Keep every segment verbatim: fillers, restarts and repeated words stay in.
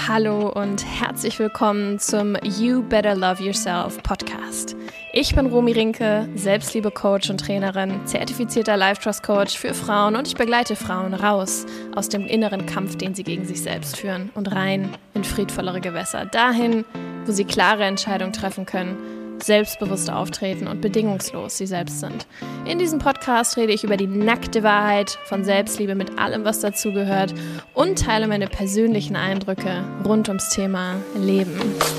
Hallo und herzlich willkommen zum You Better Love Yourself Podcast. Ich bin Romy Rinke, Selbstliebe-Coach und Trainerin, zertifizierter Life-Trust-Coach für Frauen und ich begleite Frauen raus aus dem inneren Kampf, den sie gegen sich selbst führen und rein in friedvollere Gewässer, dahin, wo sie klare Entscheidungen treffen können, selbstbewusst auftreten und bedingungslos sie selbst sind. In diesem Podcast rede ich über die nackte Wahrheit von Selbstliebe mit allem, was dazugehört und teile meine persönlichen Eindrücke rund ums Thema Leben.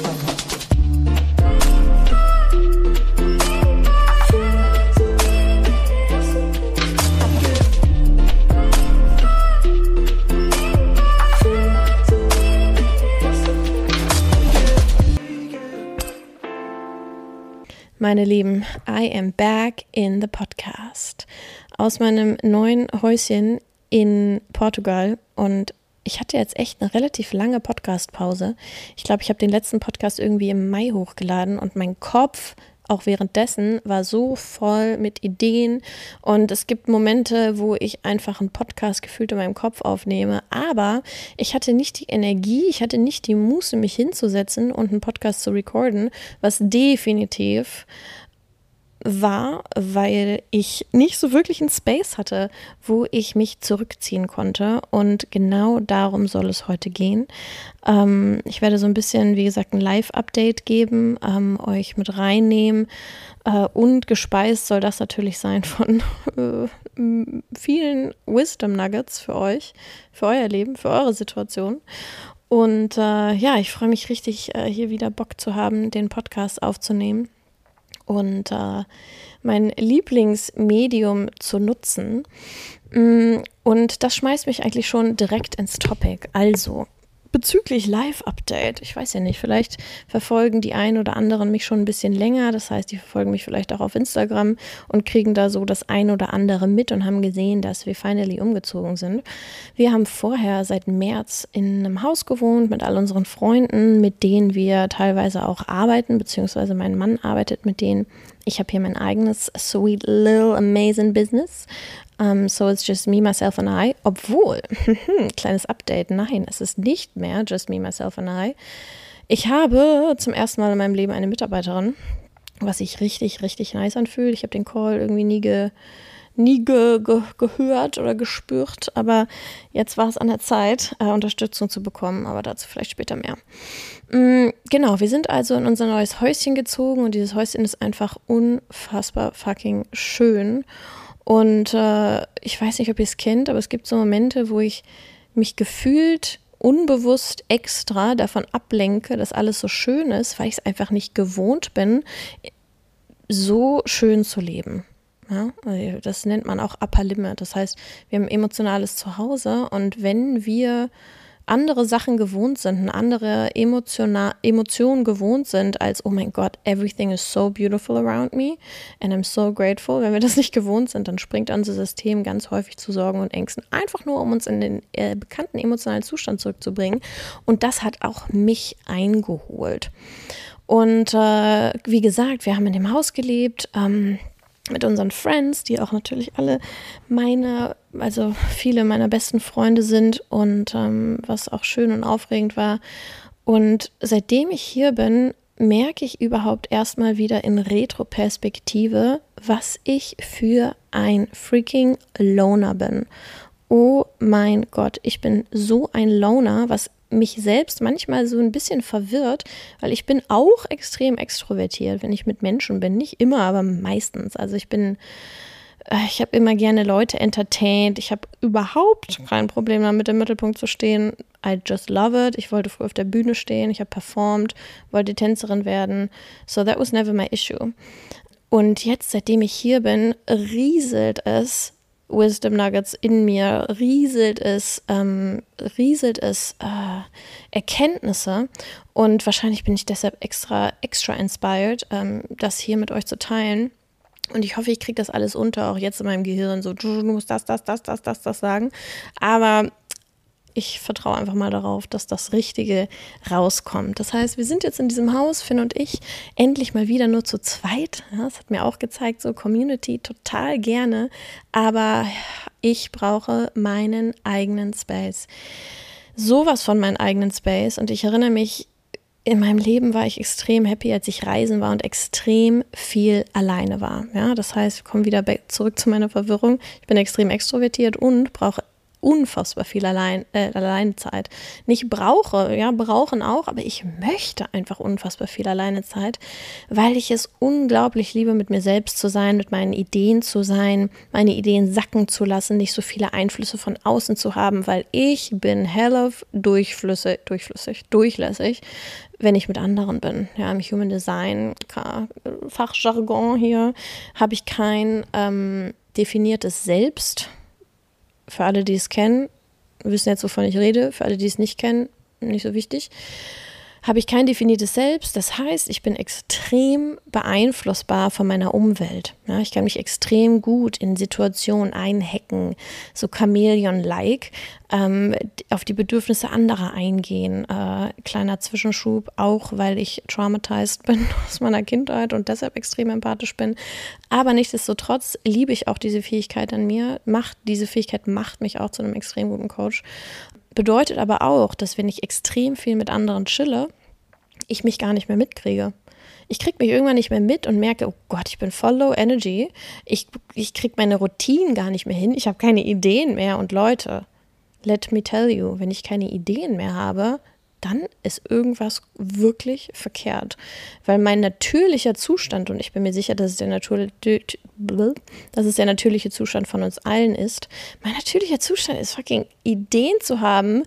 Meine Lieben, I am back in the podcast. Aus meinem neuen Häuschen in Portugal und ich hatte jetzt echt eine relativ lange Podcast-Pause. Ich glaube, ich habe den letzten Podcast irgendwie im Mai hochgeladen und mein Kopf auch währenddessen war so voll mit Ideen und es gibt Momente, wo ich einfach einen Podcast gefühlt in meinem Kopf aufnehme, aber ich hatte nicht die Energie, ich hatte nicht die Muße, mich hinzusetzen und einen Podcast zu recorden, was definitiv war, weil ich nicht so wirklich einen Space hatte, wo ich mich zurückziehen konnte und genau darum soll es heute gehen. Ähm, ich werde so ein bisschen, wie gesagt, ein Live-Update geben, ähm, euch mit reinnehmen äh, und gespeist soll das natürlich sein von äh, vielen Wisdom Nuggets für euch, für euer Leben, für eure Situation. Und äh, ja, ich freue mich richtig, äh, hier wieder Bock zu haben, den Podcast aufzunehmen. Und äh, mein Lieblingsmedium zu nutzen. Und das schmeißt mich eigentlich schon direkt ins Topic. Also, bezüglich Live-Update, ich weiß ja nicht, vielleicht verfolgen die einen oder anderen mich schon ein bisschen länger, das heißt, die verfolgen mich vielleicht auch auf Instagram und kriegen da so das ein oder andere mit und haben gesehen, dass wir finally umgezogen sind. Wir haben vorher seit März in einem Haus gewohnt mit all unseren Freunden, mit denen wir teilweise auch arbeiten, beziehungsweise mein Mann arbeitet mit denen. Ich habe hier mein eigenes sweet little amazing business. Um, so it's just me, myself and I. Obwohl, kleines Update, nein, es ist nicht mehr just me, myself and I. Ich habe zum ersten Mal in meinem Leben eine Mitarbeiterin, was sich richtig, richtig nice anfühlt. Ich habe den Call irgendwie nie, ge, nie ge, ge, gehört oder gespürt, aber jetzt war es an der Zeit, äh, Unterstützung zu bekommen, aber dazu vielleicht später mehr. Mm, genau, wir sind also in unser neues Häuschen gezogen und dieses Häuschen ist einfach unfassbar fucking schön. Und äh, ich weiß nicht, ob ihr es kennt, aber es gibt so Momente, wo ich mich gefühlt unbewusst extra davon ablenke, dass alles so schön ist, weil ich es einfach nicht gewohnt bin, so schön zu leben. Ja, das nennt man auch Upper Limit. Das heißt, wir haben ein emotionales Zuhause und wenn wir andere Sachen gewohnt sind, andere Emotiona- Emotionen gewohnt sind als, oh mein Gott, everything is so beautiful around me and I'm so grateful. Wenn wir das nicht gewohnt sind, dann springt unser System ganz häufig zu Sorgen und Ängsten, einfach nur, um uns in den äh, bekannten emotionalen Zustand zurückzubringen. Und das hat auch mich eingeholt. Und äh, wie gesagt, wir haben in dem Haus gelebt, ähm, mit unseren Friends, die auch natürlich alle meine, also viele meiner besten Freunde sind und ähm, was auch schön und aufregend war. Und seitdem ich hier bin, merke ich überhaupt erstmal wieder in Retroperspektive, was ich für ein freaking Loner bin. Oh mein Gott, ich bin so ein Loner, was mich selbst manchmal so ein bisschen verwirrt, weil ich bin auch extrem extrovertiert, wenn ich mit Menschen bin. Nicht immer, aber meistens. Also ich bin, ich habe immer gerne Leute entertained. Ich habe überhaupt kein Problem damit, im Mittelpunkt zu stehen. I just love it. Ich wollte früher auf der Bühne stehen. Ich habe performt, wollte Tänzerin werden. So that was never my issue. Und jetzt, seitdem ich hier bin, rieselt es Wisdom Nuggets in mir, rieselt es, ähm, rieselt es äh, Erkenntnisse und wahrscheinlich bin ich deshalb extra, extra inspired, ähm, das hier mit euch zu teilen. Und ich hoffe, ich kriege das alles unter, auch jetzt in meinem Gehirn, so, du musst das, das, das, das, das, das sagen. Aber ich vertraue einfach mal darauf, dass das Richtige rauskommt. Das heißt, wir sind jetzt in diesem Haus, Finn und ich, endlich mal wieder nur zu zweit. Ja, das hat mir auch gezeigt, so Community total gerne, aber ich brauche meinen eigenen Space. sowas von meinen eigenen Space. Und ich erinnere mich, in meinem Leben war ich extrem happy, als ich reisen war und extrem viel alleine war. Ja, das heißt, wir kommen wieder zurück zu meiner Verwirrung. Ich bin extrem extrovertiert und brauche unfassbar viel allein, äh, Alleinezeit. Nicht brauche, ja, brauchen auch, aber ich möchte einfach unfassbar viel Alleinezeit, weil ich es unglaublich liebe, mit mir selbst zu sein, mit meinen Ideen zu sein, meine Ideen sacken zu lassen, nicht so viele Einflüsse von außen zu haben, weil ich bin hell of durchflüssig, durchflüssig, durchlässig, wenn ich mit anderen bin. Ja, im Human Design, Fachjargon hier, habe ich kein ähm, definiertes Selbst. Für alle, die es kennen, wissen jetzt, wovon ich rede. Für alle, die es nicht kennen, nicht so wichtig. Habe ich kein definiertes Selbst. Das heißt, ich bin extrem beeinflussbar von meiner Umwelt. Ja, ich kann mich extrem gut in Situationen einhacken, so Chamäleon-like, ähm, auf die Bedürfnisse anderer eingehen. Äh, kleiner Zwischenschub, auch weil ich traumatized bin aus meiner Kindheit und deshalb extrem empathisch bin. Aber nichtsdestotrotz liebe ich auch diese Fähigkeit an mir. Macht, diese Fähigkeit macht mich auch zu einem extrem guten Coach. Bedeutet aber auch, dass wenn ich extrem viel mit anderen chille, ich mich gar nicht mehr mitkriege. Ich kriege mich irgendwann nicht mehr mit und merke, oh Gott, ich bin voll low energy. Ich, ich kriege meine Routinen gar nicht mehr hin. Ich habe keine Ideen mehr. Und Leute, let me tell you, wenn ich keine Ideen mehr habe, dann ist irgendwas wirklich verkehrt. Weil mein natürlicher Zustand, und ich bin mir sicher, dass es der, Natur, dass es der natürliche Zustand von uns allen ist, mein natürlicher Zustand ist fucking Ideen zu haben,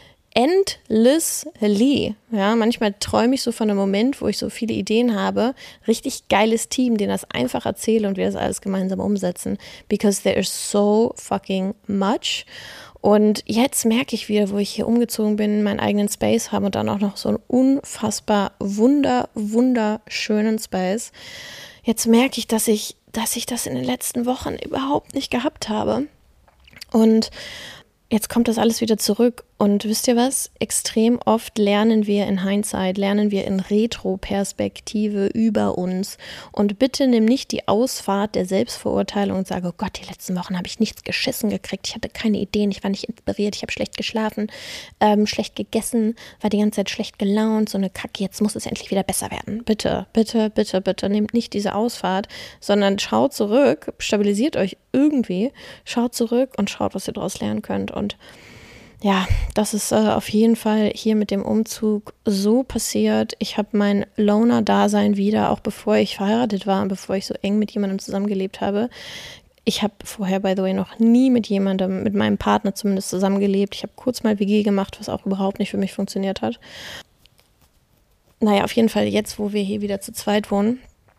endlessly. Ja, manchmal träume ich so von einem Moment, wo ich so viele Ideen habe, richtig geiles Team, denen das einfach erzähle und wir das alles gemeinsam umsetzen. Because there is so fucking much. Und jetzt merke ich wieder, wo ich hier umgezogen bin, meinen eigenen Space habe und dann auch noch so einen unfassbar wunder, wunderschönen Space. Jetzt merke ich, dass ich, dass ich das in den letzten Wochen überhaupt nicht gehabt habe. Und jetzt kommt das alles wieder zurück und wisst ihr was? Extrem oft lernen wir in Hindsight, lernen wir in Retro-Perspektive über uns. Und bitte nimm nicht die Ausfahrt der Selbstverurteilung und sage, oh Gott, die letzten Wochen habe ich nichts geschissen gekriegt, ich hatte keine Ideen, ich war nicht inspiriert, ich habe schlecht geschlafen, ähm, schlecht gegessen, war die ganze Zeit schlecht gelaunt, so eine Kacke, jetzt muss es endlich wieder besser werden. Bitte, bitte, bitte, bitte, nehmt nicht diese Ausfahrt, sondern schaut zurück, stabilisiert euch irgendwie, schaut zurück und schaut, was ihr daraus lernen könnt. Und ja, das ist äh, auf jeden Fall hier mit dem Umzug so passiert. Ich habe mein Loner-Dasein wieder, auch bevor ich verheiratet war und bevor ich so eng mit jemandem zusammengelebt habe. Ich habe vorher, by the way, noch nie mit jemandem, mit meinem Partner zumindest zusammengelebt. Ich habe kurz mal W G gemacht, was auch überhaupt nicht für mich funktioniert hat. Naja, auf jeden Fall jetzt, wo wir hier wieder zu zweit wohnen,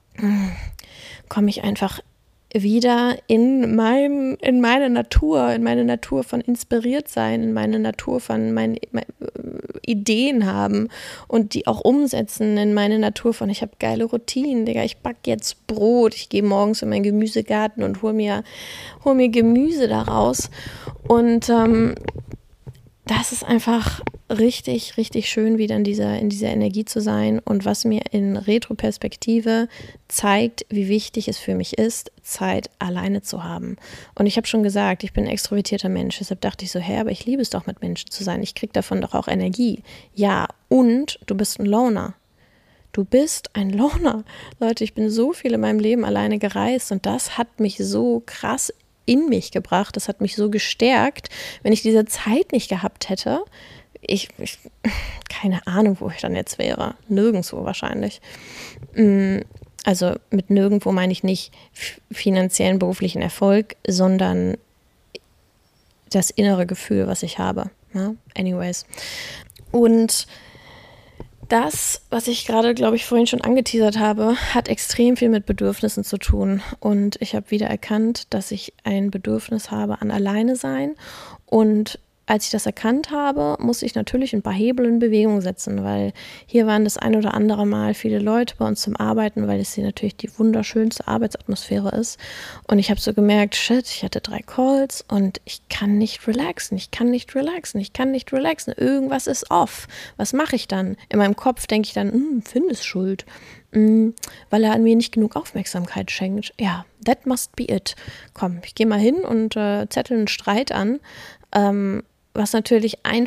komme ich einfach wieder in meinem, in meine Natur, in meine Natur von inspiriert sein, in meine Natur von meinen meine Ideen haben und die auch umsetzen, in meine Natur von, ich habe geile Routinen, Digga, ich back jetzt Brot, ich gehe morgens in meinen Gemüsegarten und hol mir, hol mir Gemüse daraus und ähm, das ist einfach richtig, richtig schön, wieder in dieser, in dieser Energie zu sein und was mir in Retroperspektive zeigt, wie wichtig es für mich ist, Zeit alleine zu haben. Und ich habe schon gesagt, ich bin ein extrovertierter Mensch, deshalb dachte ich so, hä, aber ich liebe es doch, mit Menschen zu sein. Ich kriege davon doch auch Energie. Ja, und du bist ein Loner. Du bist ein Loner. Leute, ich bin so viel in meinem Leben alleine gereist und das hat mich so krass in mich gebracht, das hat mich so gestärkt, wenn ich diese Zeit nicht gehabt hätte, ich, ich keine Ahnung, wo ich dann jetzt wäre, nirgendwo wahrscheinlich. Also mit nirgendwo meine ich nicht finanziellen, beruflichen Erfolg, sondern das innere Gefühl, was ich habe. Ja? Anyways. Und das, was ich gerade, glaube ich, vorhin schon angeteasert habe, hat extrem viel mit Bedürfnissen zu tun. Und ich habe wieder erkannt, dass ich ein Bedürfnis habe an Alleine sein. Und als ich das erkannt habe, musste ich natürlich ein paar Hebel in Bewegung setzen, weil hier waren das ein oder andere Mal viele Leute bei uns zum Arbeiten, weil es hier natürlich die wunderschönste Arbeitsatmosphäre ist. Und ich habe so gemerkt, shit, ich hatte drei Calls und ich kann nicht relaxen, ich kann nicht relaxen, ich kann nicht relaxen. Irgendwas ist off. Was mache ich dann? In meinem Kopf denke ich dann, Finn ist schuld, mm, weil er an mir nicht genug Aufmerksamkeit schenkt. Ja, that must be it. Komm, ich gehe mal hin und äh, zettel einen Streit an. Ähm, was natürlich einfach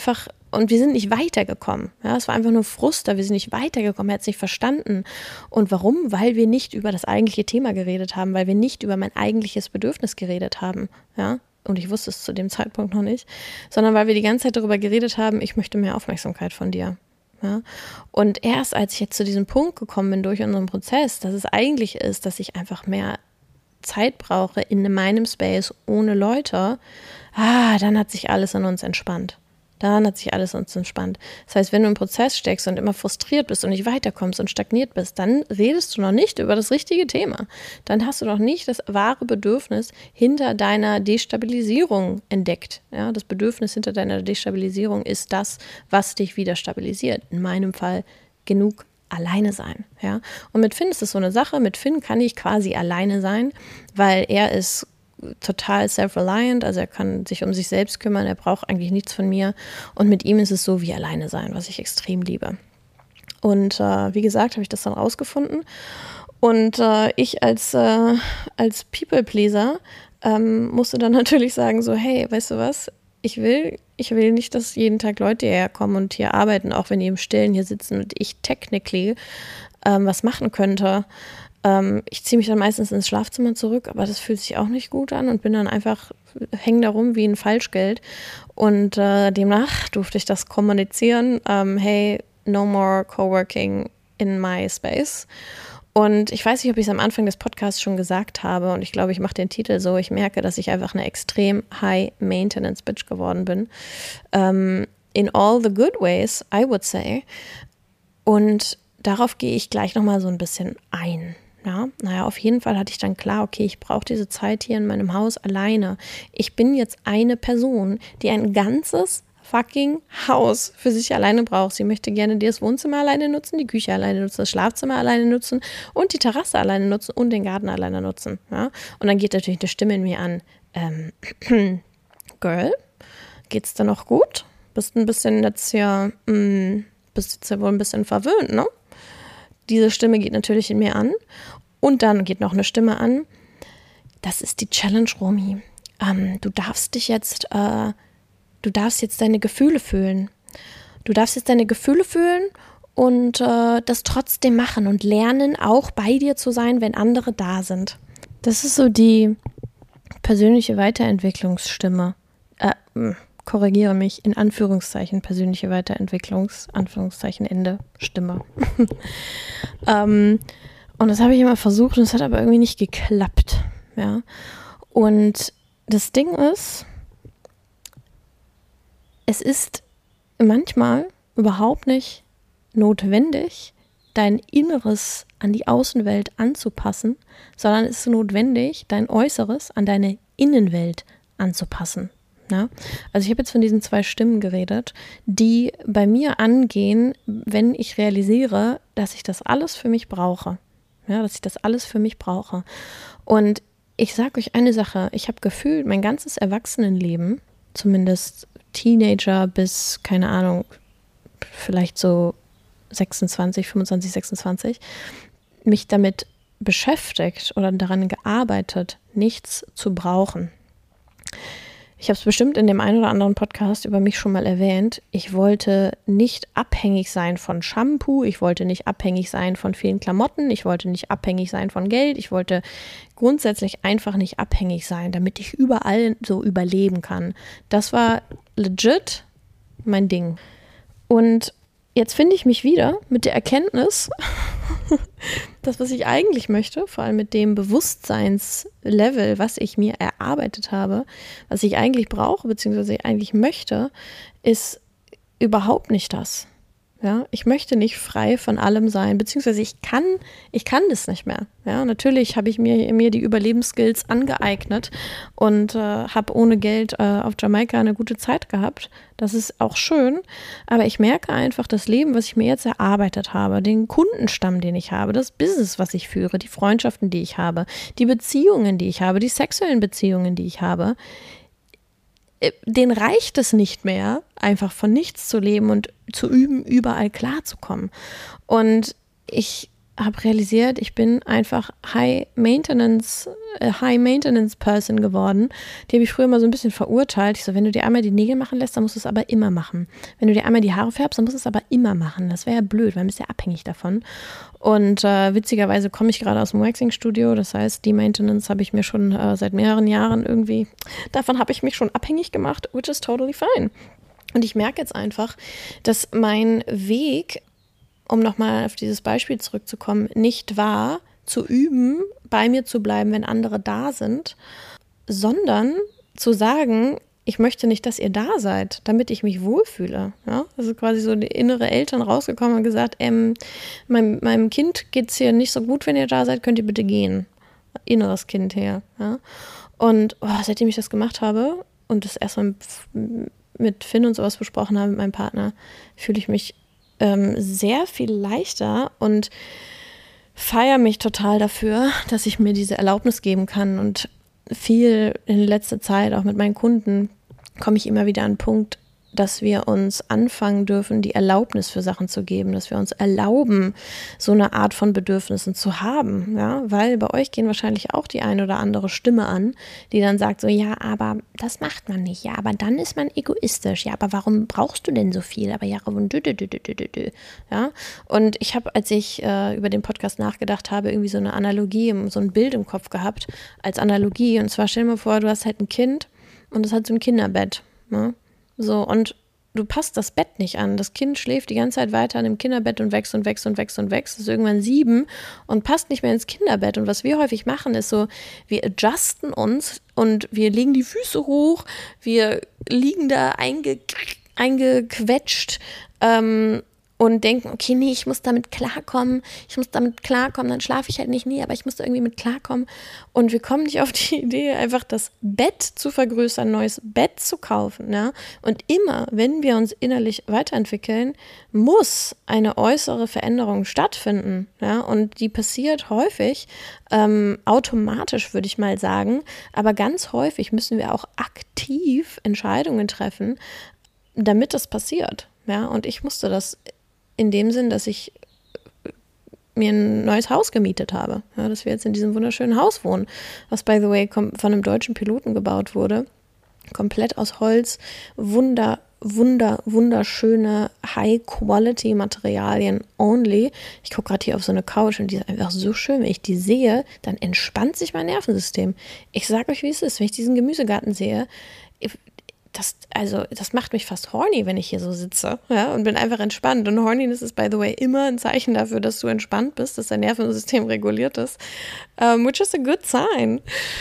Und wir sind nicht weitergekommen. Ja, es war einfach nur Frust, wir sind nicht weitergekommen, er hat es nicht verstanden. Und warum? Weil wir nicht über das eigentliche Thema geredet haben, weil wir nicht über mein eigentliches Bedürfnis geredet haben. Ja, und ich wusste es zu dem Zeitpunkt noch nicht, sondern weil wir die ganze Zeit darüber geredet haben, ich möchte mehr Aufmerksamkeit von dir. Ja? Und erst als ich jetzt zu diesem Punkt gekommen bin durch unseren Prozess, dass es eigentlich ist, dass ich einfach mehr Zeit brauche in meinem Space ohne Leute, ah, dann hat sich alles an uns entspannt. Dann hat sich alles uns entspannt. Das heißt, wenn du im Prozess steckst und immer frustriert bist und nicht weiterkommst und stagniert bist, dann redest du noch nicht über das richtige Thema. Dann hast du noch nicht das wahre Bedürfnis hinter deiner Destabilisierung entdeckt. Ja, das Bedürfnis hinter deiner Destabilisierung ist das, was dich wieder stabilisiert. In meinem Fall genug alleine sein. Ja? Und mit Finn ist es so eine Sache. Mit Finn kann ich quasi alleine sein, weil er ist total self-reliant, also er kann sich um sich selbst kümmern, er braucht eigentlich nichts von mir und mit ihm ist es so wie alleine sein, was ich extrem liebe. Und äh, wie gesagt, habe ich das dann rausgefunden und äh, ich als, äh, als People-Pleaser ähm, musste dann natürlich sagen so, hey, weißt du was, ich will, ich will nicht, dass jeden Tag Leute hierher kommen und hier arbeiten, auch wenn die im Stillen hier sitzen und ich technically ähm, was machen könnte. Ich ziehe mich dann meistens ins Schlafzimmer zurück, aber das fühlt sich auch nicht gut an und bin dann einfach, hänge da rum wie ein Falschgeld. Und äh, demnach durfte ich das kommunizieren, ähm, hey, no more coworking in my space. Und ich weiß nicht, ob ich es am Anfang des Podcasts schon gesagt habe und ich glaube, ich mache den Titel so, ich merke, dass ich einfach eine extrem high-maintenance-Bitch geworden bin. Um, in all the good ways, I would say. Und darauf gehe ich gleich nochmal so ein bisschen ein. Ja, naja, auf jeden Fall hatte ich dann klar, okay, ich brauche diese Zeit hier in meinem Haus alleine. Ich bin jetzt eine Person, die ein ganzes fucking Haus für sich alleine braucht. Sie möchte gerne das Wohnzimmer alleine nutzen, die Küche alleine nutzen, das Schlafzimmer alleine nutzen und die Terrasse alleine nutzen und den Garten alleine nutzen. Ja? Und dann geht natürlich eine Stimme in mir an, ähm, Girl, geht's dir noch gut? Bist ein bisschen jetzt ja, mh, bist jetzt ja wohl ein bisschen verwöhnt, ne? Diese Stimme geht natürlich in mir an und dann geht noch eine Stimme an. Das ist die Challenge, Romy. Ähm, du darfst dich jetzt, äh, du darfst jetzt deine Gefühle fühlen. Du darfst jetzt deine Gefühle fühlen und äh, das trotzdem machen und lernen, auch bei dir zu sein, wenn andere da sind. Das ist so die persönliche Weiterentwicklungsstimme. Äh, mh. korrigiere mich, in Anführungszeichen, persönliche Weiterentwicklungs, Anführungszeichen, Ende, Stimme. ähm, und das habe ich immer versucht und es hat aber irgendwie nicht geklappt. Ja? Und das Ding ist, es ist manchmal überhaupt nicht notwendig, dein Inneres an die Außenwelt anzupassen, sondern es ist notwendig, dein Äußeres an deine Innenwelt anzupassen. Ja, also ich habe jetzt von diesen zwei Stimmen geredet, die bei mir angehen, wenn ich realisiere, dass ich das alles für mich brauche. Ja, dass ich das alles für mich brauche. Und ich sage euch eine Sache, ich habe gefühlt mein ganzes Erwachsenenleben, zumindest Teenager bis, keine Ahnung, vielleicht so sechsundzwanzig, fünfundzwanzig, sechsundzwanzig, mich damit beschäftigt oder daran gearbeitet, nichts zu brauchen. Ich habe es bestimmt in dem einen oder anderen Podcast über mich schon mal erwähnt. Ich wollte nicht abhängig sein von Shampoo, ich wollte nicht abhängig sein von vielen Klamotten, ich wollte nicht abhängig sein von Geld, ich wollte grundsätzlich einfach nicht abhängig sein, damit ich überall so überleben kann. Das war legit mein Ding. Und jetzt finde ich mich wieder mit der Erkenntnis, das, was ich eigentlich möchte, vor allem mit dem Bewusstseinslevel, was ich mir erarbeitet habe, was ich eigentlich brauche, beziehungsweise eigentlich möchte, ist überhaupt nicht das. Ja, ich möchte nicht frei von allem sein, beziehungsweise ich kann, ich kann das nicht mehr. Ja, natürlich habe ich mir, mir die Überlebensskills angeeignet und äh, habe ohne Geld äh, auf Jamaika eine gute Zeit gehabt. Das ist auch schön, aber ich merke einfach, das Leben, was ich mir jetzt erarbeitet habe, den Kundenstamm, den ich habe, das Business, was ich führe, die Freundschaften, die ich habe, die Beziehungen, die ich habe, die sexuellen Beziehungen, die ich habe, denen reicht es nicht mehr, einfach von nichts zu leben und zu üben, überall klarzukommen. Und ich habe realisiert, ich bin einfach High Maintenance, äh, High Maintenance Person geworden. Die habe ich früher mal so ein bisschen verurteilt. Ich so, wenn du dir einmal die Nägel machen lässt, dann musst du es aber immer machen. Wenn du dir einmal die Haare färbst, dann musst du es aber immer machen. Das wäre ja blöd, weil man ist ja abhängig davon. Und äh, witzigerweise komme ich gerade aus dem Waxing-Studio. Das heißt, die Maintenance habe ich mir schon äh, seit mehreren Jahren irgendwie, davon habe ich mich schon abhängig gemacht, which is totally fine. Und ich merke jetzt einfach, dass mein Weg, um nochmal auf dieses Beispiel zurückzukommen, nicht war, zu üben, bei mir zu bleiben, wenn andere da sind, sondern zu sagen, ich möchte nicht, dass ihr da seid, damit ich mich wohlfühle. Ja? Also quasi so die innere Eltern rausgekommen und gesagt, ähm, meinem, meinem Kind geht es hier nicht so gut, wenn ihr da seid, könnt ihr bitte gehen. Inneres Kind her. Ja? Und oh, seitdem ich das gemacht habe und das erstmal mit Finn und sowas besprochen habe, mit meinem Partner, fühle ich mich ähm, sehr viel leichter und feiere mich total dafür, dass ich mir diese Erlaubnis geben kann. Und viel in letzter Zeit, auch mit meinen Kunden, komme ich immer wieder an den Punkt, dass wir uns anfangen dürfen, die Erlaubnis für Sachen zu geben, dass wir uns erlauben, so eine Art von Bedürfnissen zu haben, ja, weil bei euch gehen wahrscheinlich auch die eine oder andere Stimme an, die dann sagt so, ja, aber das macht man nicht, ja, aber dann ist man egoistisch, ja, aber warum brauchst du denn so viel, aber ja, und dü, dü, dü, dü, dü, dü. Ja, und ich habe, als ich äh, über den Podcast nachgedacht habe, irgendwie so eine Analogie, so ein Bild im Kopf gehabt, als Analogie, und zwar stell dir mal vor, du hast halt ein Kind und es hat so ein Kinderbett, ne? So, und du passt das Bett nicht an. Das Kind schläft die ganze Zeit weiter an dem Kinderbett und wächst und wächst und wächst und wächst. Ist irgendwann sieben und passt nicht mehr ins Kinderbett. Und was wir häufig machen, ist so, wir adjusten uns und wir legen die Füße hoch, wir liegen da einge, eingequetscht, ähm, und denken, okay, nee, ich muss damit klarkommen, ich muss damit klarkommen, dann schlafe ich halt nicht nie, aber ich muss da irgendwie mit klarkommen. Und wir kommen nicht auf die Idee, einfach das Bett zu vergrößern, ein neues Bett zu kaufen. Ja? Und immer, wenn wir uns innerlich weiterentwickeln, muss eine äußere Veränderung stattfinden. Ja? Und die passiert häufig ähm, automatisch, würde ich mal sagen, aber ganz häufig müssen wir auch aktiv Entscheidungen treffen, damit das passiert. Ja? Und ich musste das in dem Sinn, dass ich mir ein neues Haus gemietet habe. Ja, dass wir jetzt in diesem wunderschönen Haus wohnen, was, by the way, von einem deutschen Piloten gebaut wurde. Komplett aus Holz, wunder, wunder, wunderschöne High-Quality-Materialien only. Ich gucke gerade hier auf so eine Couch und die ist einfach so schön. Wenn ich die sehe, dann entspannt sich mein Nervensystem. Ich sage euch, wie es ist, wenn ich diesen Gemüsegarten sehe, ich, Das, also, das macht mich fast horny, wenn ich hier so sitze, ja, und bin einfach entspannt. Und Horniness ist, by the way, immer ein Zeichen dafür, dass du entspannt bist, dass dein Nervensystem reguliert ist, um, which is a good sign.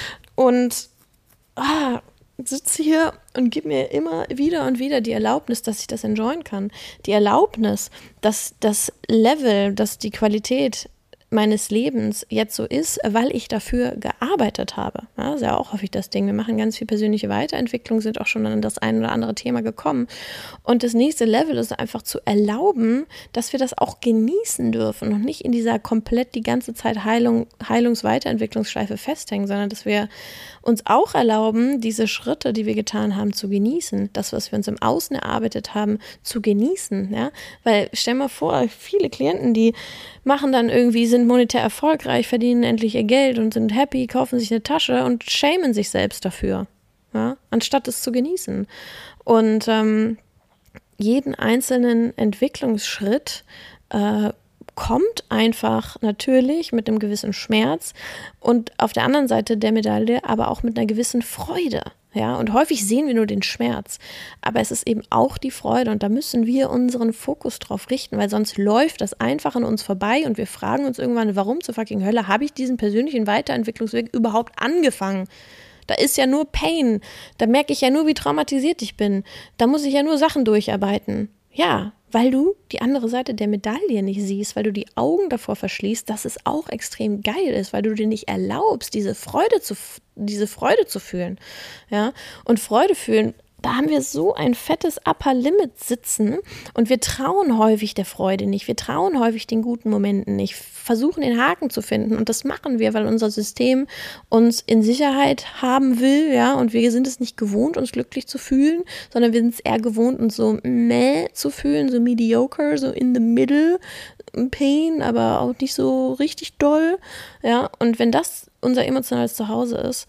Und ah, sitze hier und gebe mir immer wieder und wieder die Erlaubnis, dass ich das enjoyen kann. Die Erlaubnis, dass das Level, dass die Qualität meines Lebens jetzt so ist, weil ich dafür gearbeitet habe. Ja, das ist ja auch häufig das Ding. Wir machen ganz viel persönliche Weiterentwicklung, sind auch schon an das ein oder andere Thema gekommen. Und das nächste Level ist einfach zu erlauben, dass wir das auch genießen dürfen und nicht in dieser komplett die ganze Zeit Heilung, Heilungs-Weiterentwicklungsschleife festhängen, sondern dass wir uns auch erlauben, diese Schritte, die wir getan haben, zu genießen. Das, was wir uns im Außen erarbeitet haben, zu genießen. Ja? Weil, stell mal vor, viele Klienten, die machen dann irgendwie, sind monetär erfolgreich, verdienen endlich ihr Geld und sind happy, kaufen sich eine Tasche und schämen sich selbst dafür, ja? Anstatt es zu genießen. Und ähm, jeden einzelnen Entwicklungsschritt äh, kommt einfach natürlich mit einem gewissen Schmerz und auf der anderen Seite der Medaille aber auch mit einer gewissen Freude. Ja, und häufig sehen wir nur den Schmerz, aber es ist eben auch die Freude und da müssen wir unseren Fokus drauf richten, weil sonst läuft das einfach an uns vorbei und wir fragen uns irgendwann, warum zur fucking Hölle habe ich diesen persönlichen Weiterentwicklungsweg überhaupt angefangen? Da ist ja nur Pain, da merke ich ja nur, wie traumatisiert ich bin, da muss ich ja nur Sachen durcharbeiten. Ja, weil du die andere Seite der Medaille nicht siehst, weil du die Augen davor verschließt, dass es auch extrem geil ist, weil du dir nicht erlaubst, diese Freude zu, diese Freude zu fühlen. Ja? Und Freude fühlen da haben wir so ein fettes Upper Limit sitzen und wir trauen häufig der Freude nicht, wir trauen häufig den guten Momenten nicht, versuchen den Haken zu finden und das machen wir, weil unser System uns in Sicherheit haben will, ja, und wir sind es nicht gewohnt, uns glücklich zu fühlen, sondern wir sind es eher gewohnt, uns so meh zu fühlen, so mediocre, so in the middle, Pain, aber auch nicht so richtig doll, ja, und wenn das unser emotionales Zuhause ist,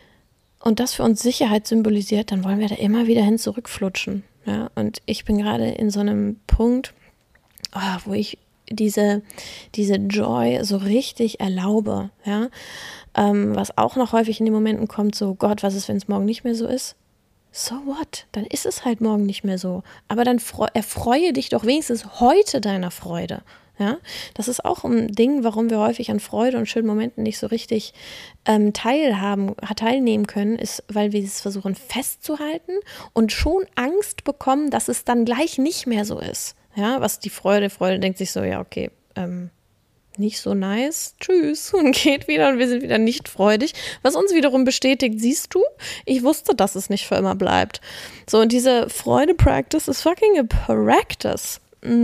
und das für uns Sicherheit symbolisiert, dann wollen wir da immer wieder hin zurückflutschen. Ja? Und ich bin gerade in so einem Punkt, oh, wo ich diese, diese Joy so richtig erlaube. Ja? Ähm, was auch noch häufig in den Momenten kommt, so Gott, was ist, wenn es morgen nicht mehr so ist? So what? Dann ist es halt morgen nicht mehr so. Aber dann freu- erfreue dich doch wenigstens heute deiner Freude. Ja, das ist auch ein Ding, warum wir häufig an Freude und schönen Momenten nicht so richtig ähm, teilhaben, teilnehmen können, ist, weil wir es versuchen festzuhalten und schon Angst bekommen, dass es dann gleich nicht mehr so ist. Ja, was die Freude, Freude denkt sich so, ja, okay, ähm, nicht so nice, tschüss, und geht wieder und wir sind wieder nicht freudig, was uns wiederum bestätigt, siehst du, ich wusste, dass es nicht für immer bleibt. So, und diese Freude-Practice ist fucking a practice.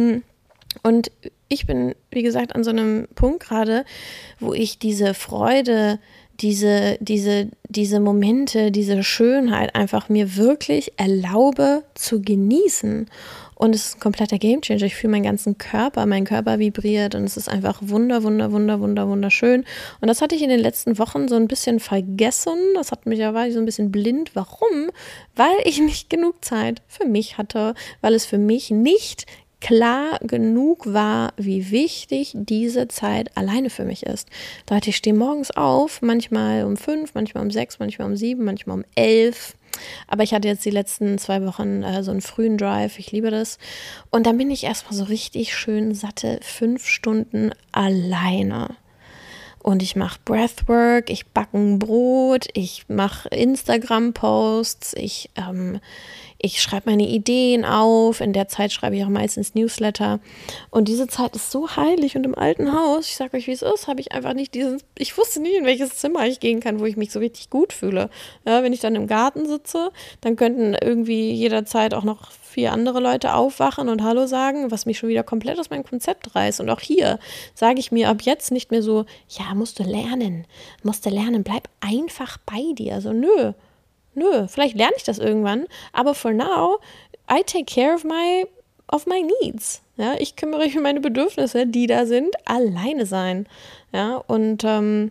Und ich bin, wie gesagt, an so einem Punkt gerade, wo ich diese Freude, diese, diese, diese Momente, diese Schönheit einfach mir wirklich erlaube zu genießen. Und es ist ein kompletter Gamechanger. Ich fühle meinen ganzen Körper, mein Körper vibriert und es ist einfach wunder, wunder, wunder, wunder, wunderschön. Und das hatte ich in den letzten Wochen so ein bisschen vergessen. Das hat mich ja, war ich so ein bisschen blind. Warum? Weil ich nicht genug Zeit für mich hatte, weil es für mich nicht klar genug war, wie wichtig diese Zeit alleine für mich ist. Leute, ich stehe morgens auf, manchmal um fünf, manchmal um sechs, manchmal um sieben, manchmal um elf. Aber ich hatte jetzt die letzten zwei Wochen äh, so einen frühen Drive, ich liebe das. Und dann bin ich erstmal so richtig schön satte fünf Stunden alleine. Und ich mache Breathwork, ich backe ein Brot, ich mache Instagram-Posts, ich, ähm, ich schreibe meine Ideen auf. In der Zeit schreibe ich auch meistens Newsletter. Und diese Zeit ist so heilig. Und im alten Haus, ich sage euch, wie es ist, habe ich einfach nicht diesen, ich wusste nicht, in welches Zimmer ich gehen kann, wo ich mich so richtig gut fühle. Ja, wenn ich dann im Garten sitze, dann könnten irgendwie jederzeit auch noch vier andere Leute aufwachen und Hallo sagen, was mich schon wieder komplett aus meinem Konzept reißt. Und auch hier sage ich mir ab jetzt nicht mehr so, ja, musst du lernen, musst du lernen, bleib einfach bei dir. Also nö, nö, vielleicht lerne ich das irgendwann, aber for now, I take care of my, of my needs. Ja, ich kümmere mich um meine Bedürfnisse, die da sind, alleine sein. Ja, und ähm,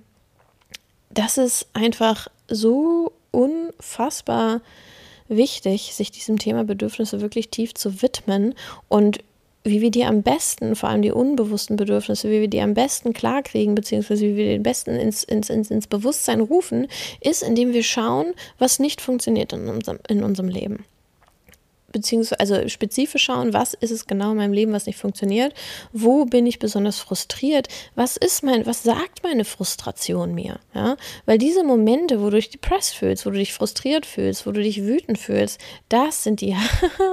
das ist einfach so unfassbar wichtig, sich diesem Thema Bedürfnisse wirklich tief zu widmen und wie wir die am besten, vor allem die unbewussten Bedürfnisse, wie wir die am besten klarkriegen, beziehungsweise wie wir den besten ins, ins, ins, ins Bewusstsein rufen, ist, indem wir schauen, was nicht funktioniert in unserem, in unserem Leben. Beziehungsweise, also spezifisch schauen, was ist es genau in meinem Leben, was nicht funktioniert, wo bin ich besonders frustriert, was ist mein, was sagt meine Frustration mir, ja, weil diese Momente, wo du dich depressed fühlst, wo du dich frustriert fühlst, wo du dich wütend fühlst, das sind die,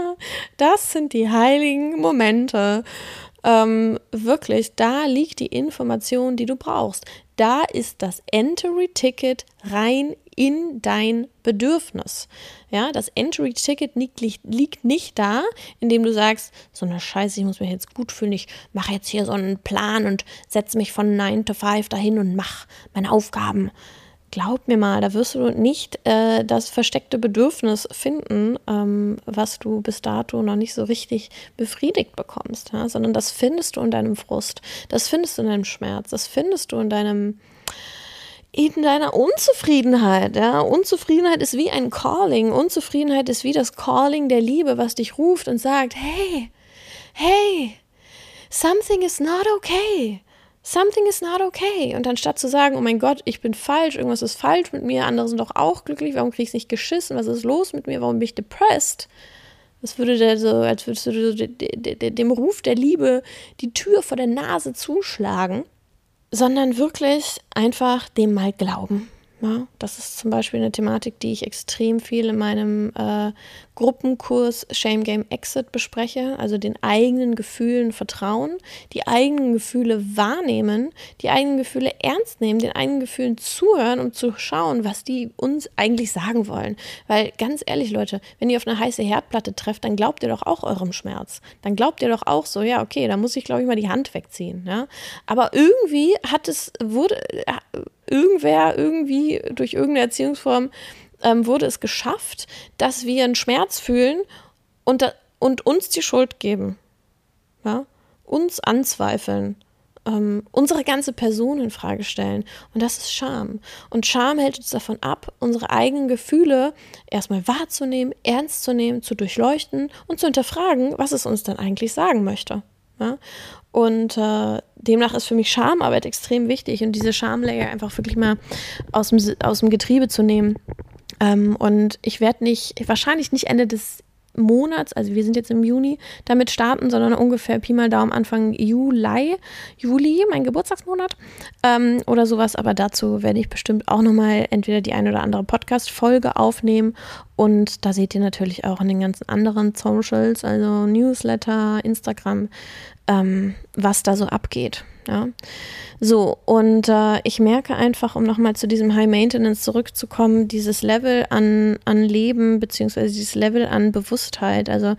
das sind die heiligen Momente, ähm, wirklich, da liegt die Information, die du brauchst, da ist das Entry-Ticket rein in dein Bedürfnis. Ja, das Entry-Ticket liegt, liegt nicht da, indem du sagst, so eine Scheiße, ich muss mich jetzt gut fühlen, ich mache jetzt hier so einen Plan und setze mich von nine to five dahin und mache meine Aufgaben. Glaub mir mal, da wirst du nicht äh, das versteckte Bedürfnis finden, ähm, was du bis dato noch nicht so richtig befriedigt bekommst, ja? Sondern das findest du in deinem Frust, das findest du in deinem Schmerz, das findest du in deinem in deiner Unzufriedenheit, ja, Unzufriedenheit ist wie ein Calling, Unzufriedenheit ist wie das Calling der Liebe, was dich ruft und sagt, hey, hey, something is not okay, something is not okay, und anstatt zu sagen, oh mein Gott, ich bin falsch, irgendwas ist falsch mit mir, andere sind doch auch glücklich, warum krieg ich es nicht geschissen, was ist los mit mir, warum bin ich depressed, das würde der so, als würdest du dem Ruf der Liebe die Tür vor der Nase zuschlagen, sondern wirklich einfach dem mal glauben. Ja, das ist zum Beispiel eine Thematik, die ich extrem viel in meinem äh, Gruppenkurs Shame Game Exit bespreche, also den eigenen Gefühlen vertrauen, die eigenen Gefühle wahrnehmen, die eigenen Gefühle ernst nehmen, den eigenen Gefühlen zuhören, um zu schauen, was die uns eigentlich sagen wollen. Weil ganz ehrlich, Leute, wenn ihr auf eine heiße Herdplatte trefft, dann glaubt ihr doch auch eurem Schmerz. Dann glaubt ihr doch auch so, ja, okay, da muss ich, glaube ich, mal die Hand wegziehen. Ja? Aber irgendwie hat es, wurde... Äh, Irgendwer, irgendwie, durch irgendeine Erziehungsform ähm, wurde es geschafft, dass wir einen Schmerz fühlen und, da, und uns die Schuld geben. Ja? Uns anzweifeln. Ähm, unsere ganze Person in Frage stellen. Und das ist Scham. Und Scham hält uns davon ab, unsere eigenen Gefühle erstmal wahrzunehmen, ernst zu nehmen, zu durchleuchten und zu hinterfragen, was es uns dann eigentlich sagen möchte. Ja? Und äh, demnach ist für mich Schamarbeit extrem wichtig und diese Schamlayer einfach wirklich mal aus dem, aus dem Getriebe zu nehmen. Ähm, und ich werde nicht, wahrscheinlich nicht Ende des Monats, also wir sind jetzt im Juni, damit starten, sondern ungefähr Pi mal Daumen Anfang Juli, Juli, mein Geburtstagsmonat ähm, oder sowas. Aber dazu werde ich bestimmt auch nochmal entweder die eine oder andere Podcast-Folge aufnehmen und da seht ihr natürlich auch in den ganzen anderen Socials, also Newsletter, Instagram, ähm, was da so abgeht. Ja. So, und äh, ich merke einfach, um nochmal zu diesem High Maintenance zurückzukommen, dieses Level an, an Leben, beziehungsweise dieses Level an Bewusstheit, also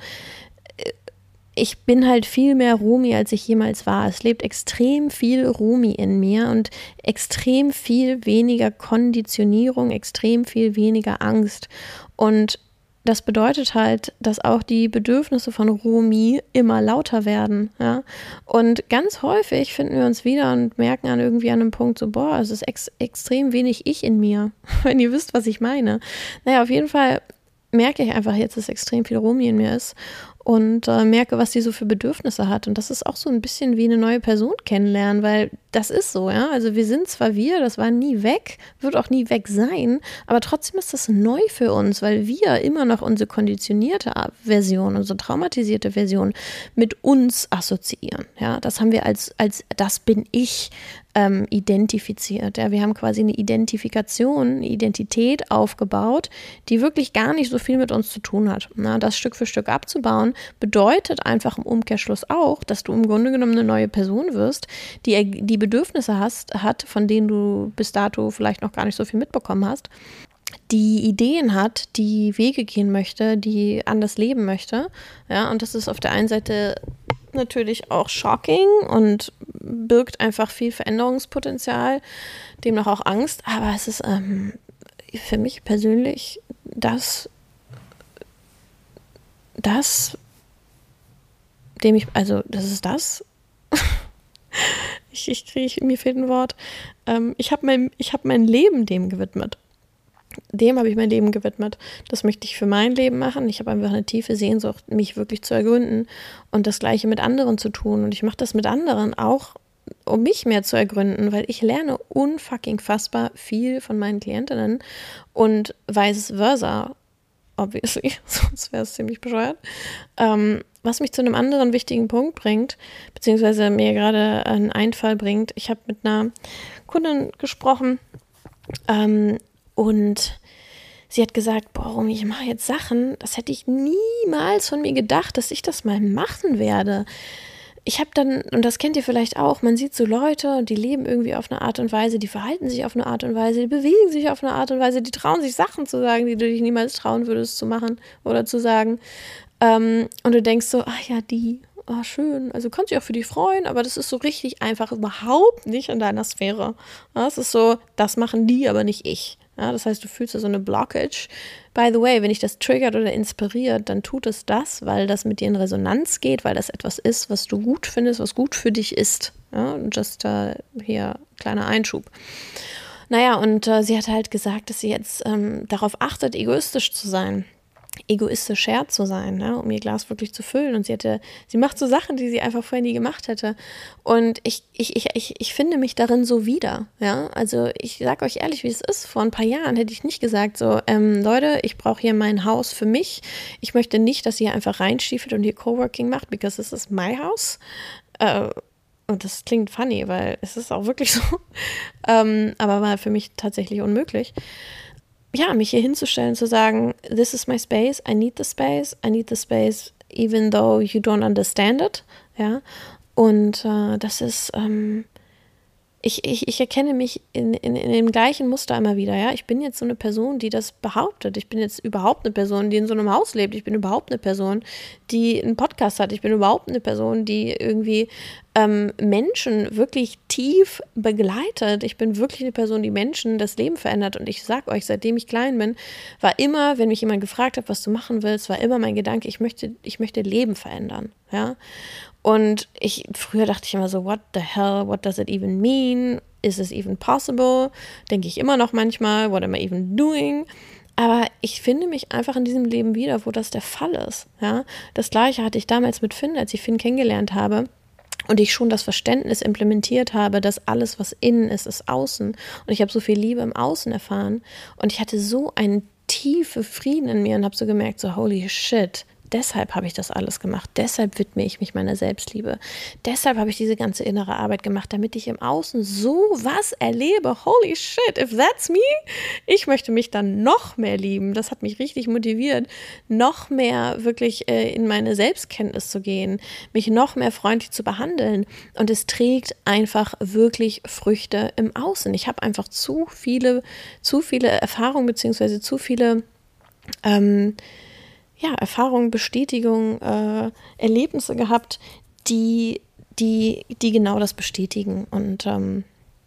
ich bin halt viel mehr Rumi, als ich jemals war. Es lebt extrem viel Rumi in mir und extrem viel weniger Konditionierung, extrem viel weniger Angst. Und das bedeutet halt, dass auch die Bedürfnisse von Rumi immer lauter werden. Ja? Und ganz häufig finden wir uns wieder und merken an irgendwie an einem Punkt so, boah, es ist ex- extrem wenig Ich in mir, wenn ihr wisst, was ich meine. Naja, auf jeden Fall merke ich einfach jetzt, dass extrem viel Rumi in mir ist und äh, merke, was die so für Bedürfnisse hat. Und das ist auch so ein bisschen wie eine neue Person kennenlernen, weil das ist so, ja. Also wir sind zwar wir, das war nie weg, wird auch nie weg sein, aber trotzdem ist das neu für uns, weil wir immer noch unsere konditionierte Version, unsere traumatisierte Version mit uns assoziieren, ja. Das haben wir als, als das bin ich ähm, identifiziert, ja. Wir haben quasi eine Identifikation, eine Identität aufgebaut, die wirklich gar nicht so viel mit uns zu tun hat. Na, das Stück für Stück abzubauen, bedeutet einfach im Umkehrschluss auch, dass du im Grunde genommen eine neue Person wirst, die, die Bedürfnisse hast, hat, von denen du bis dato vielleicht noch gar nicht so viel mitbekommen hast, die Ideen hat, die Wege gehen möchte, die anders leben möchte. Ja, und das ist auf der einen Seite natürlich auch shocking und birgt einfach viel Veränderungspotenzial, demnach auch Angst, aber es ist ähm, für mich persönlich das, das, dem ich, also das ist das, ich, ich kriege, mir fehlt ein Wort, ähm, ich habe mein, ich hab mein Leben dem gewidmet. Dem habe ich mein Leben gewidmet. Das möchte ich für mein Leben machen. Ich habe einfach eine tiefe Sehnsucht, mich wirklich zu ergründen und das Gleiche mit anderen zu tun. Und ich mache das mit anderen auch, um mich mehr zu ergründen, weil ich lerne unfucking fassbar viel von meinen Klientinnen und vice versa, obviously, sonst wäre es ziemlich bescheuert. Ähm, was mich zu einem anderen wichtigen Punkt bringt, beziehungsweise mir gerade einen Einfall bringt. Ich habe mit einer Kundin gesprochen, ähm, und sie hat gesagt, boah, Romy, ich mache jetzt Sachen, das hätte ich niemals von mir gedacht, dass ich das mal machen werde. Ich habe dann, und das kennt ihr vielleicht auch, man sieht so Leute, die leben irgendwie auf eine Art und Weise, die verhalten sich auf eine Art und Weise, die bewegen sich auf eine Art und Weise, die trauen sich Sachen zu sagen, die du dich niemals trauen würdest zu machen oder zu sagen. Ähm, und du denkst so, ach ja, die, oh, schön, also kannst dich auch für die freuen, aber das ist so richtig einfach überhaupt nicht in deiner Sphäre. Das ist so, das machen die, aber nicht ich. Ja, das heißt, du fühlst da so eine Blockage. By the way, wenn dich das triggert oder inspiriert, dann tut es das, weil das mit dir in Resonanz geht, weil das etwas ist, was du gut findest, was gut für dich ist. Ja, just uh, hier, kleiner Einschub. Naja, und uh, sie hat halt gesagt, dass sie jetzt ähm, darauf achtet, egoistisch zu sein. egoistischer zu sein, ne, um ihr Glas wirklich zu füllen. Und sie hätte, sie macht so Sachen, die sie einfach vorher nie gemacht hätte. Und ich, ich, ich, ich, ich finde mich darin so wieder. Ja, also ich sage euch ehrlich, wie es ist. Vor ein paar Jahren hätte ich nicht gesagt, so, ähm, Leute, ich brauche hier mein Haus für mich. Ich möchte nicht, dass ihr einfach reinstiefelt und hier Coworking macht, because this is my house. Äh, und das klingt funny, weil es ist auch wirklich so, ähm, aber war für mich tatsächlich unmöglich, ja, mich hier hinzustellen, zu sagen, this is my space, I need the space, I need the space, even though you don't understand it, ja, und äh, das ist, ähm, Ich, ich, ich erkenne mich in, in, in dem gleichen Muster immer wieder, ja. Ich bin jetzt so eine Person, die das behauptet. Ich bin jetzt überhaupt eine Person, die in so einem Haus lebt. Ich bin überhaupt eine Person, die einen Podcast hat. Ich bin überhaupt eine Person, die irgendwie ähm, Menschen wirklich tief begleitet. Ich bin wirklich eine Person, die Menschen das Leben verändert. Und ich sag euch, seitdem ich klein bin, war immer, wenn mich jemand gefragt hat, was du machen willst, war immer mein Gedanke, ich möchte, ich möchte Leben verändern, ja. Und ich, früher dachte ich immer so, what the hell, what does it even mean? Is this even possible? Denke ich immer noch manchmal, what am I even doing? Aber ich finde mich einfach in diesem Leben wieder, wo das der Fall ist. Ja? Das Gleiche hatte ich damals mit Finn, als ich Finn kennengelernt habe und ich schon das Verständnis implementiert habe, dass alles, was innen ist, ist außen. Und ich habe so viel Liebe im Außen erfahren und ich hatte so einen tiefen Frieden in mir und habe so gemerkt, so holy shit, deshalb habe ich das alles gemacht, deshalb widme ich mich meiner Selbstliebe, deshalb habe ich diese ganze innere Arbeit gemacht, damit ich im Außen so was erlebe, holy shit, if that's me, ich möchte mich dann noch mehr lieben, das hat mich richtig motiviert, noch mehr wirklich äh, in meine Selbstkenntnis zu gehen, mich noch mehr freundlich zu behandeln und es trägt einfach wirklich Früchte im Außen. Ich habe einfach zu viele, zu viele Erfahrungen beziehungsweise zu viele ähm, ja, Erfahrungen, Bestätigungen, äh, Erlebnisse gehabt, die, die, die genau das bestätigen. Und ähm,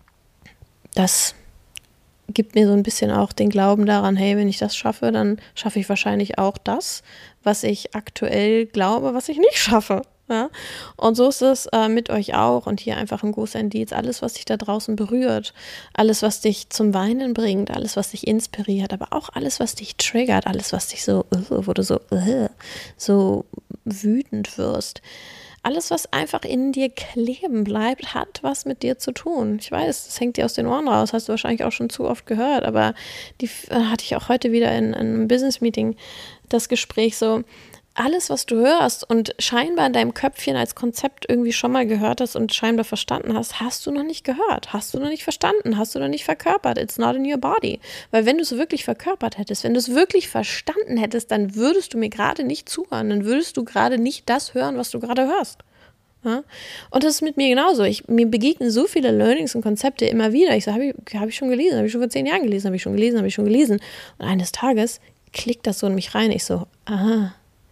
das gibt mir so ein bisschen auch den Glauben daran, hey, wenn ich das schaffe, dann schaffe ich wahrscheinlich auch das, was ich aktuell glaube, was ich nicht schaffe. Ja? Und so ist es äh, mit euch auch. Und hier einfach ein großer Indiz. Alles, was dich da draußen berührt, alles, was dich zum Weinen bringt, alles, was dich inspiriert, aber auch alles, was dich triggert, alles, was dich so, uh, wo du so, uh, so wütend wirst. Alles, was einfach in dir kleben bleibt, hat was mit dir zu tun. Ich weiß, das hängt dir aus den Ohren raus, hast du wahrscheinlich auch schon zu oft gehört, aber die äh, hatte ich auch heute wieder in, in einem Business-Meeting, das Gespräch so, alles, was du hörst und scheinbar in deinem Köpfchen als Konzept irgendwie schon mal gehört hast und scheinbar verstanden hast, hast du noch nicht gehört, hast du noch nicht verstanden, hast du noch nicht verkörpert. It's not in your body. Weil wenn du es wirklich verkörpert hättest, wenn du es wirklich verstanden hättest, dann würdest du mir gerade nicht zuhören, dann würdest du gerade nicht das hören, was du gerade hörst. Ja? Und das ist mit mir genauso. Ich, mir begegnen so viele Learnings und Konzepte immer wieder. Ich so, habe ich, hab ich schon gelesen, habe ich schon vor zehn Jahren gelesen, habe ich schon gelesen, habe ich schon gelesen. Und eines Tages klickt das so in mich rein. Ich so, aha,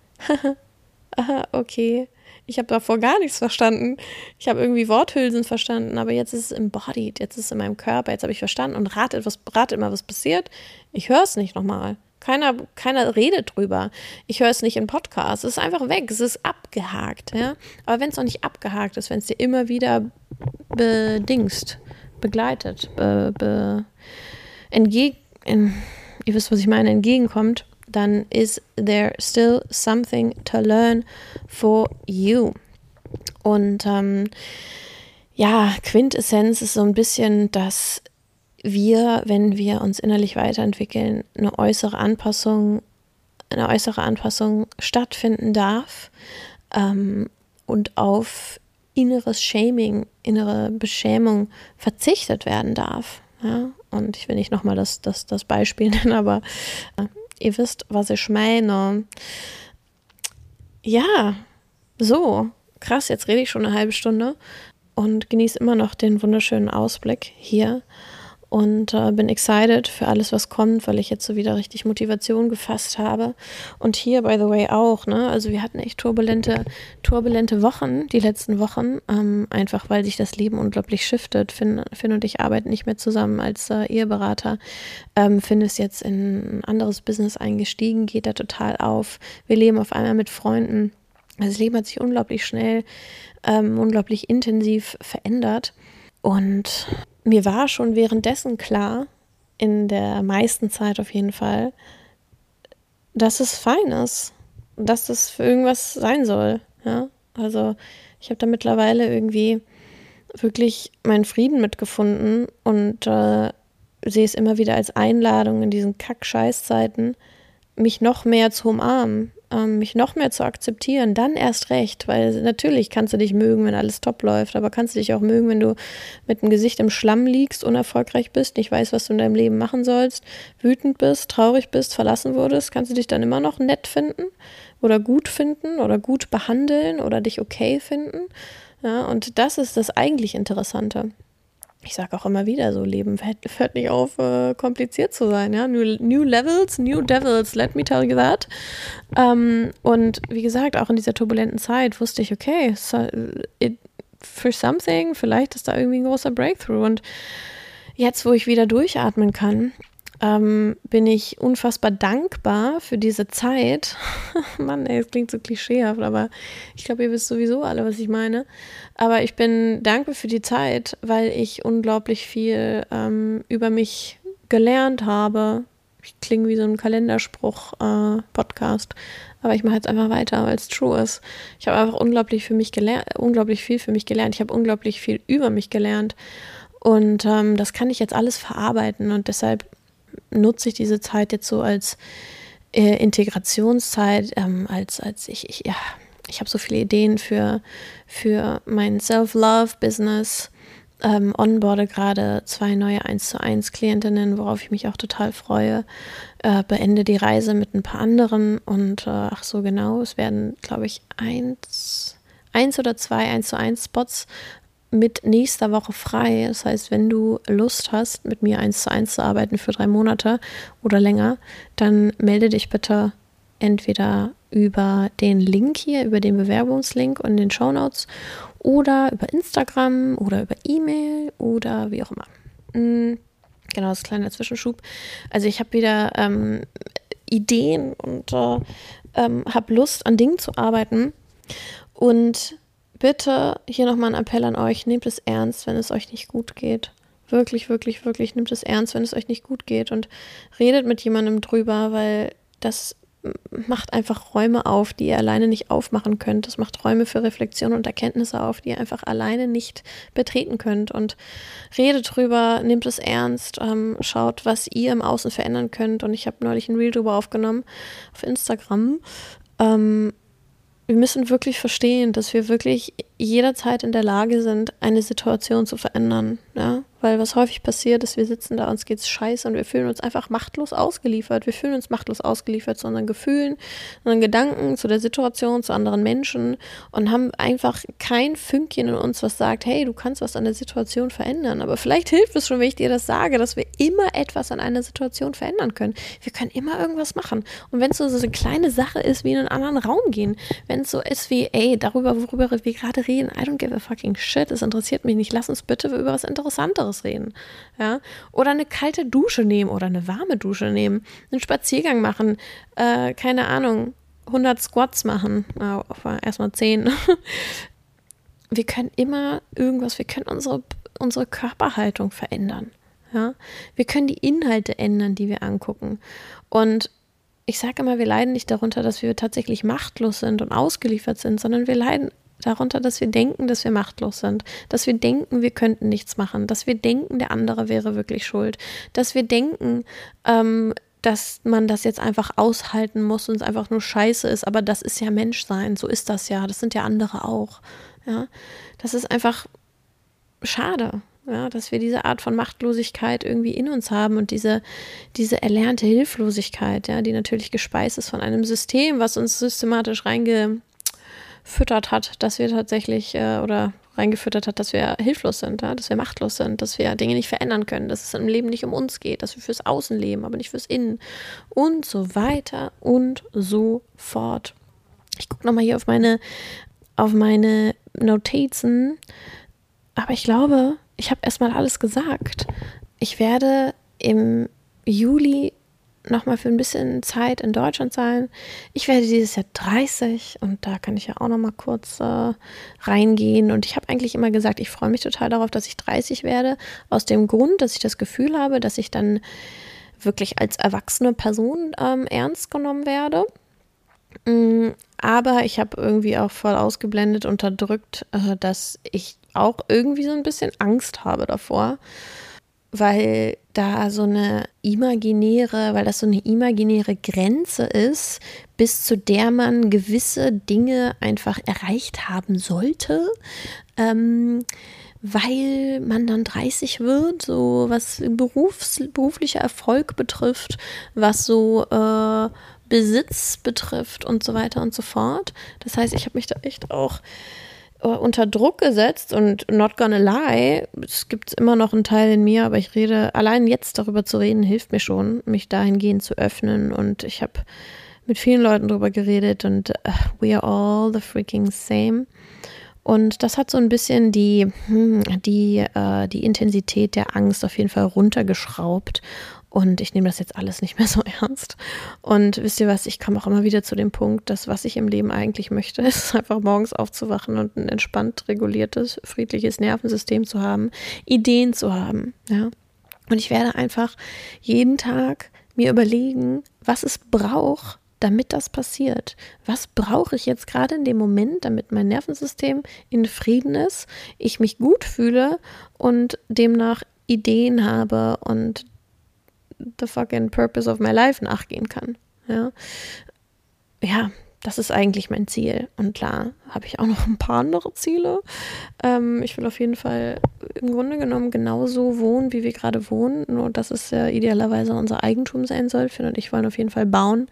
aha, okay. Ich habe davor gar nichts verstanden. Ich habe irgendwie Worthülsen verstanden, aber jetzt ist es embodied, jetzt ist es in meinem Körper, jetzt habe ich verstanden und ratet, was, ratet mal, was passiert. Ich höre es nicht nochmal. Keiner, keiner redet drüber. Ich höre es nicht in Podcasts. Es ist einfach weg, es ist abgehakt. Ja? Aber wenn es noch nicht abgehakt ist, wenn es dir immer wieder bedingst, begleitet, be, be, entgegen, ihr wisst, was ich meine, entgegenkommt, dann is there still something to learn for you. Und ähm, ja, Quintessenz ist so ein bisschen, dass wir, wenn wir uns innerlich weiterentwickeln, eine äußere Anpassung, eine äußere Anpassung stattfinden darf ähm, und auf inneres Shaming, innere Beschämung verzichtet werden darf. Ja? Und ich will nicht nochmal das, das, das Beispiel nennen, aber äh, ihr wisst, was ich meine. Ja, so, krass, jetzt rede ich schon eine halbe Stunde und genieße immer noch den wunderschönen Ausblick hier und äh, bin excited für alles, was kommt, weil ich jetzt so wieder richtig Motivation gefasst habe. Und hier, by the way, auch, ne? Also wir hatten echt turbulente, turbulente Wochen, die letzten Wochen, ähm, einfach weil sich das Leben unglaublich shiftet. Finn, Finn und ich arbeiten nicht mehr zusammen als äh, Eheberater. Ähm, Finn ist jetzt in ein anderes Business eingestiegen, geht da total auf. Wir leben auf einmal mit Freunden. Also das Leben hat sich unglaublich schnell, ähm, unglaublich intensiv verändert. Und mir war schon währenddessen klar, in der meisten Zeit auf jeden Fall, dass es fein ist, dass das für irgendwas sein soll. Ja? Also ich habe da mittlerweile irgendwie wirklich meinen Frieden mitgefunden und äh, sehe es immer wieder als Einladung in diesen Kack-Scheiß-Zeiten, mich noch mehr zu umarmen, ähm, mich noch mehr zu akzeptieren, dann erst recht, weil natürlich kannst du dich mögen, wenn alles top läuft, aber kannst du dich auch mögen, wenn du mit dem Gesicht im Schlamm liegst, unerfolgreich bist, nicht weißt, was du in deinem Leben machen sollst, wütend bist, traurig bist, verlassen wurdest, kannst du dich dann immer noch nett finden oder gut finden oder gut behandeln oder dich okay finden. Ja, und das ist das eigentlich Interessante. Ich sage auch immer wieder so, Leben hört nicht auf, äh, kompliziert zu sein. Ja? New, new Levels, New Devils, let me tell you that. Ähm, und wie gesagt, auch in dieser turbulenten Zeit wusste ich, okay, so, it, for something, vielleicht ist da irgendwie ein großer Breakthrough. Und jetzt, wo ich wieder durchatmen kann, ähm, bin ich unfassbar dankbar für diese Zeit. Mann, ey, es klingt so klischeehaft, aber ich glaube, ihr wisst sowieso alle, was ich meine. Aber ich bin dankbar für die Zeit, weil ich unglaublich viel ähm, über mich gelernt habe. Ich klinge wie so ein Kalenderspruch-Podcast, äh, aber ich mache jetzt einfach weiter, weil es true ist. Ich habe einfach unglaublich für mich gelernt, unglaublich viel für mich gelernt. Ich habe unglaublich viel über mich gelernt und ähm, das kann ich jetzt alles verarbeiten und deshalb nutze ich diese Zeit jetzt so als äh, Integrationszeit, ähm, als, als ich, ich ja, ich habe so viele Ideen für, für mein Self-Love-Business, ähm, onboarde gerade zwei neue eins zu eins Klientinnen, worauf ich mich auch total freue, äh, beende die Reise mit ein paar anderen und äh, ach so genau, es werden, glaube ich, eins, eins oder zwei eins zu eins Spots mit nächster Woche frei. Das heißt, wenn du Lust hast, mit mir eins zu eins zu arbeiten für drei Monate oder länger, dann melde dich bitte entweder über den Link hier, über den Bewerbungslink und den Shownotes oder über Instagram oder über E-Mail oder wie auch immer. Mhm. Genau, das ist ein kleiner Zwischenschub. Also ich habe wieder ähm, Ideen und äh, ähm, habe Lust, an Dingen zu arbeiten und bitte hier nochmal ein Appell an euch, nehmt es ernst, wenn es euch nicht gut geht. Wirklich, wirklich, wirklich, nehmt es ernst, wenn es euch nicht gut geht und redet mit jemandem drüber, weil das macht einfach Räume auf, die ihr alleine nicht aufmachen könnt. Das macht Räume für Reflexion und Erkenntnisse auf, die ihr einfach alleine nicht betreten könnt. Und redet drüber, nehmt es ernst, ähm, schaut, was ihr im Außen verändern könnt. Und ich habe neulich ein Reel drüber aufgenommen auf Instagram. Ähm, Wir müssen wirklich verstehen, dass wir wirklich jederzeit in der Lage sind, eine Situation zu verändern. Ja? Weil was häufig passiert ist, wir sitzen da, uns geht's scheiße und wir fühlen uns einfach machtlos ausgeliefert. Wir fühlen uns machtlos ausgeliefert zu unseren Gefühlen, unseren Gedanken, zu der Situation, zu anderen Menschen und haben einfach kein Fünkchen in uns, was sagt, hey, du kannst was an der Situation verändern. Aber vielleicht hilft es schon, wenn ich dir das sage, dass wir immer etwas an einer Situation verändern können. Wir können immer irgendwas machen. Und wenn es so, so eine kleine Sache ist, wie in einen anderen Raum gehen, wenn es so ist wie, ey, darüber, worüber wir gerade reden, I don't give a fucking shit, es interessiert mich nicht, lass uns bitte über was Interessanteres reden, ja, oder eine kalte Dusche nehmen oder eine warme Dusche nehmen, einen Spaziergang machen, äh, keine Ahnung, hundert Squats machen, äh, erstmal zehn. Wir können immer irgendwas, wir können unsere, unsere Körperhaltung verändern, ja, wir können die Inhalte ändern, die wir angucken und ich sage immer, wir leiden nicht darunter, dass wir tatsächlich machtlos sind und ausgeliefert sind, sondern wir leiden darunter, dass wir denken, dass wir machtlos sind, dass wir denken, wir könnten nichts machen, dass wir denken, der andere wäre wirklich schuld, dass wir denken, ähm, dass man das jetzt einfach aushalten muss und es einfach nur scheiße ist, aber das ist ja Menschsein, so ist das ja, das sind ja andere auch. Ja, das ist einfach schade. Ja, dass wir diese Art von Machtlosigkeit irgendwie in uns haben und diese, diese erlernte Hilflosigkeit, ja, die natürlich gespeist ist von einem System, was uns systematisch reingefüttert hat, dass wir tatsächlich äh, oder reingefüttert hat, dass wir hilflos sind, ja, dass wir machtlos sind, dass wir Dinge nicht verändern können, dass es im Leben nicht um uns geht, dass wir fürs Außen leben, aber nicht fürs Innen und so weiter und so fort. Ich gucke nochmal hier auf meine, auf meine Notizen, aber ich glaube, ich habe erstmal alles gesagt. Ich werde im Juli nochmal für ein bisschen Zeit in Deutschland sein. Ich werde dieses Jahr dreißig und da kann ich ja auch nochmal kurz äh, reingehen. Und ich habe eigentlich immer gesagt, ich freue mich total darauf, dass ich dreißig werde. Aus dem Grund, dass ich das Gefühl habe, dass ich dann wirklich als erwachsene Person ähm, ernst genommen werde. Mm, aber ich habe irgendwie auch voll ausgeblendet, unterdrückt, äh, dass ich auch irgendwie so ein bisschen Angst habe davor. weil da so eine imaginäre, weil das so eine imaginäre Grenze ist, bis zu der man gewisse Dinge einfach erreicht haben sollte, ähm, weil man dann dreißig wird, so was Berufs, beruflicher Erfolg betrifft, was so äh, Besitz betrifft und so weiter und so fort. Das heißt, ich habe mich da echt auch unter Druck gesetzt und not gonna lie, es gibt immer noch einen Teil in mir, aber ich rede, allein jetzt darüber zu reden, hilft mir schon, mich dahingehend zu öffnen und ich habe mit vielen Leuten darüber geredet und uh, we are all the freaking same und das hat so ein bisschen die, die, uh, die Intensität der Angst auf jeden Fall runtergeschraubt. Und ich nehme das jetzt alles nicht mehr so ernst. Und wisst ihr was, ich komme auch immer wieder zu dem Punkt, dass was ich im Leben eigentlich möchte, ist einfach morgens aufzuwachen und ein entspannt reguliertes, friedliches Nervensystem zu haben, Ideen zu haben. Ja? Und ich werde einfach jeden Tag mir überlegen, was es braucht, damit das passiert. Was brauche ich jetzt gerade in dem Moment, damit mein Nervensystem in Frieden ist, ich mich gut fühle und demnach Ideen habe und the fucking purpose of my life nachgehen kann. Ja, ja, das ist eigentlich mein Ziel. Und klar, habe ich auch noch ein paar andere Ziele. Ähm, ich will auf jeden Fall im Grunde genommen genauso wohnen, wie wir gerade wohnen. Nur dass es ja idealerweise unser Eigentum sein soll. Finn und ich wollen auf jeden Fall bauen.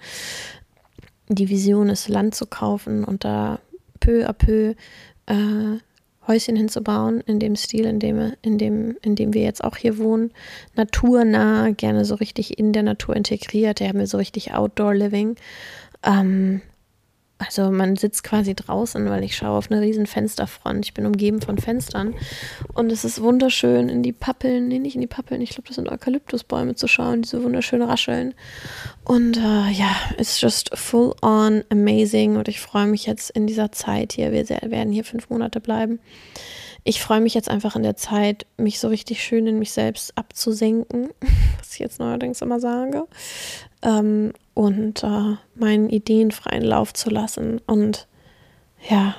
Die Vision ist, Land zu kaufen und da peu à peu äh, Häuschen hinzubauen, in dem Stil, in dem, in dem, in dem wir jetzt auch hier wohnen. Naturnah, gerne so richtig in der Natur integriert. Da haben wir so richtig Outdoor-Living. Ähm, also man sitzt quasi draußen, weil ich schaue auf eine riesen Fensterfront. Ich bin umgeben von Fenstern. Und es ist wunderschön, in die Pappeln, nee, nicht in die Pappeln, ich glaube, das sind Eukalyptusbäume zu schauen, die so wunderschön rascheln. Und äh, ja, it's just full on amazing. Und ich freue mich jetzt in dieser Zeit hier, wir werden hier fünf Monate bleiben. Ich freue mich jetzt einfach in der Zeit, mich so richtig schön in mich selbst abzusenken, was ich jetzt neuerdings immer sage. Ähm, und äh, meinen Ideen freien Lauf zu lassen und ja,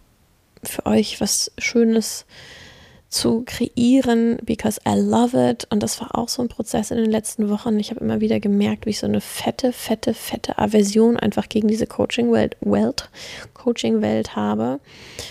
für euch was Schönes zu kreieren, because I love it. Und das war auch so ein Prozess in den letzten Wochen. Ich habe immer wieder gemerkt, wie ich so eine fette, fette, fette Aversion einfach gegen diese Coaching-Welt, Welt, Coaching-Welt habe.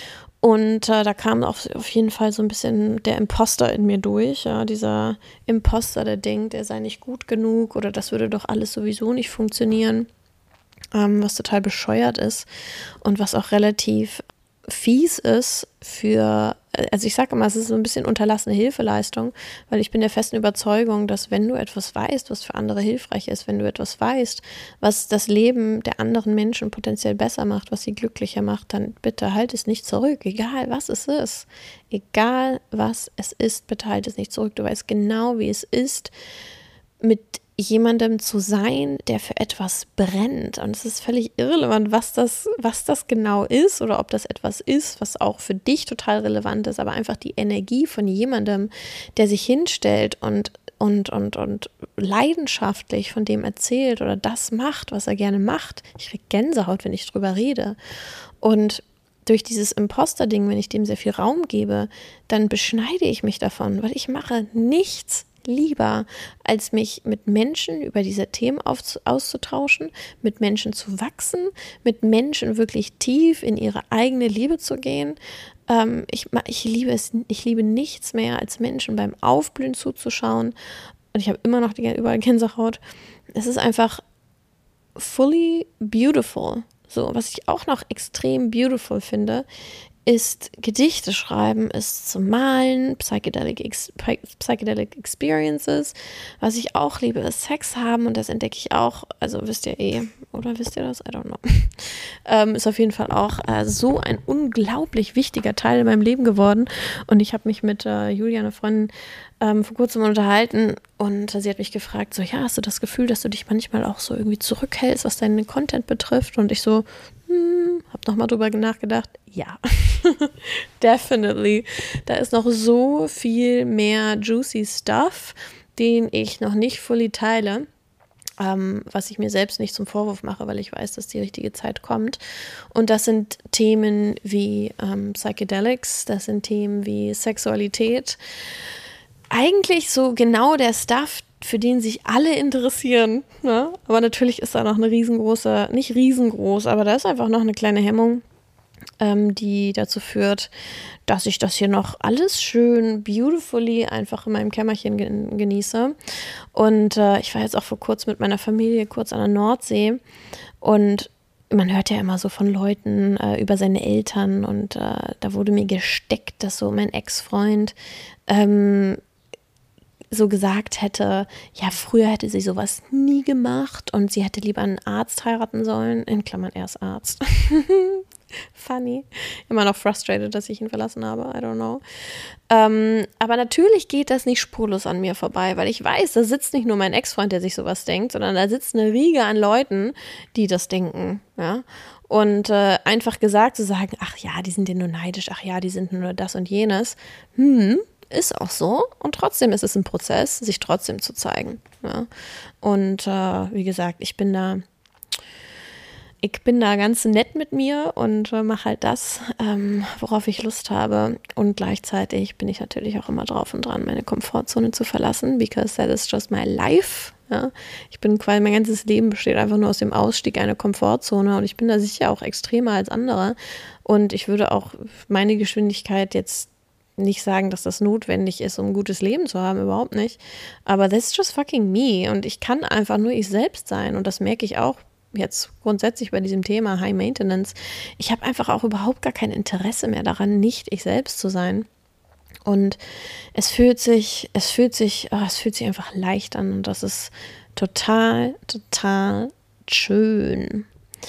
Und äh, da kam auch auf jeden Fall so ein bisschen der Imposter in mir durch, ja, dieser Imposter, der denkt, er sei nicht gut genug oder das würde doch alles sowieso nicht funktionieren, ähm, was total bescheuert ist und was auch relativ fies ist für, also ich sage immer, es ist so ein bisschen unterlassene Hilfeleistung, weil ich bin der festen Überzeugung, dass wenn du etwas weißt, was für andere hilfreich ist, wenn du etwas weißt, was das Leben der anderen Menschen potenziell besser macht, was sie glücklicher macht, dann bitte halt es nicht zurück, egal was es ist, egal was es ist, bitte halt es nicht zurück, du weißt genau, wie es ist, mit jemandem zu sein, der für etwas brennt. Und es ist völlig irrelevant, was das, was das genau ist oder ob das etwas ist, was auch für dich total relevant ist, aber einfach die Energie von jemandem, der sich hinstellt und, und, und, und leidenschaftlich von dem erzählt oder das macht, was er gerne macht. Ich kriege Gänsehaut, wenn ich drüber rede. Und durch dieses Imposter-Ding, wenn ich dem sehr viel Raum gebe, dann beschneide ich mich davon, weil ich mache nichts lieber, als mich mit Menschen über diese Themen auf, auszutauschen, mit Menschen zu wachsen, mit Menschen wirklich tief in ihre eigene Liebe zu gehen. Ähm, ich, ich liebe es, ich liebe nichts mehr, als Menschen beim Aufblühen zuzuschauen. Und ich habe immer noch die überall Gänsehaut. Es ist einfach fully beautiful. So, was ich auch noch extrem beautiful finde, ist Gedichte schreiben, ist zu malen, Psychedelic, Ex- Psychedelic Experiences. Was ich auch liebe, ist Sex haben und das entdecke ich auch, also wisst ihr eh, oder wisst ihr das? I don't know. ähm, ist auf jeden Fall auch äh, so ein unglaublich wichtiger Teil in meinem Leben geworden und ich habe mich mit äh, Julia, einer Freundin, ähm, vor kurzem unterhalten und sie hat mich gefragt, so, ja, hast du das Gefühl, dass du dich manchmal auch so irgendwie zurückhältst, was deinen Content betrifft? Und ich so, hm, hab nochmal drüber nachgedacht, ja, definitely. Da ist noch so viel mehr juicy Stuff, den ich noch nicht fully teile, ähm, was ich mir selbst nicht zum Vorwurf mache, weil ich weiß, dass die richtige Zeit kommt. Und das sind Themen wie ähm, Psychedelics, das sind Themen wie Sexualität, eigentlich so genau der Stuff, für den sich alle interessieren. Ne? Aber natürlich ist da noch eine riesengroße, nicht riesengroß, aber da ist einfach noch eine kleine Hemmung, ähm, die dazu führt, dass ich das hier noch alles schön beautifully einfach in meinem Kämmerchen gen- genieße. Und äh, ich war jetzt auch vor kurzem mit meiner Familie kurz an der Nordsee und man hört ja immer so von Leuten äh, über seine Eltern und äh, da wurde mir gesteckt, dass so mein Ex-Freund ähm, so gesagt hätte, ja, früher hätte sie sowas nie gemacht und sie hätte lieber einen Arzt heiraten sollen, in Klammern, er ist Arzt. Funny. Immer noch frustrated, dass ich ihn verlassen habe, I don't know. Ähm, aber natürlich geht das nicht spurlos an mir vorbei, weil ich weiß, da sitzt nicht nur mein Ex-Freund, der sich sowas denkt, sondern da sitzt eine Riege an Leuten, die das denken, ja. Und äh, einfach gesagt zu sagen, ach ja, die sind ja nur neidisch, ach ja, die sind nur das und jenes, hm, ist auch so. Und trotzdem ist es ein Prozess, sich trotzdem zu zeigen, ja. Und äh, wie gesagt, ich bin da Ich bin da ganz nett mit mir und äh, mache halt das, ähm, worauf ich Lust habe. Und gleichzeitig bin ich natürlich auch immer drauf und dran, meine Komfortzone zu verlassen, because that is just my life. Ja? Ich bin quasi, mein ganzes Leben besteht einfach nur aus dem Ausstieg einer Komfortzone und ich bin da sicher auch extremer als andere. Und ich würde auch meine Geschwindigkeit jetzt nicht sagen, dass das notwendig ist, um ein gutes Leben zu haben, überhaupt nicht. Aber that's just fucking me. Und ich kann einfach nur ich selbst sein. Und das merke ich auch jetzt grundsätzlich bei diesem Thema High Maintenance. Ich habe einfach auch überhaupt gar kein Interesse mehr daran, nicht ich selbst zu sein. Und es fühlt sich, es fühlt sich, oh, es fühlt sich einfach leicht an und das ist total, total schön.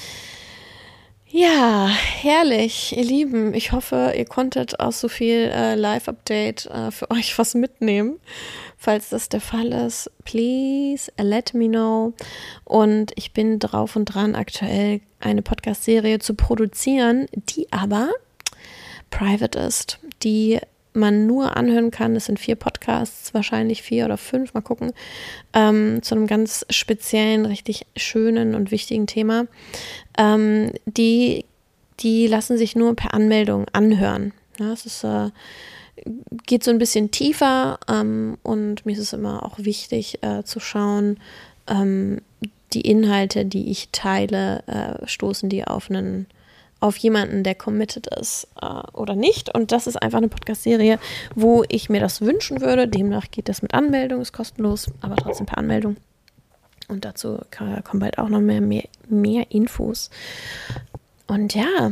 Ja, herrlich, ihr Lieben. Ich hoffe, ihr konntet aus so viel äh, Live-Update äh, für euch was mitnehmen. Falls das der Fall ist, please let me know. Und ich bin drauf und dran, aktuell eine Podcast-Serie zu produzieren, die aber private ist, die man nur anhören kann. Es sind vier Podcasts, wahrscheinlich vier oder fünf, mal gucken, ähm, zu einem ganz speziellen, richtig schönen und wichtigen Thema. Ähm, die, die lassen sich nur per Anmeldung anhören. Ja, es ist, äh, geht so ein bisschen tiefer ähm, und mir ist es immer auch wichtig äh, zu schauen, ähm, die Inhalte, die ich teile, äh, stoßen die auf einen auf jemanden, der committed ist äh, oder nicht. Und das ist einfach eine Podcast-Serie, wo ich mir das wünschen würde. Demnach geht das mit Anmeldung, ist kostenlos, aber trotzdem per Anmeldung. Und dazu kann, kommen bald auch noch mehr, mehr, mehr Infos. Und ja,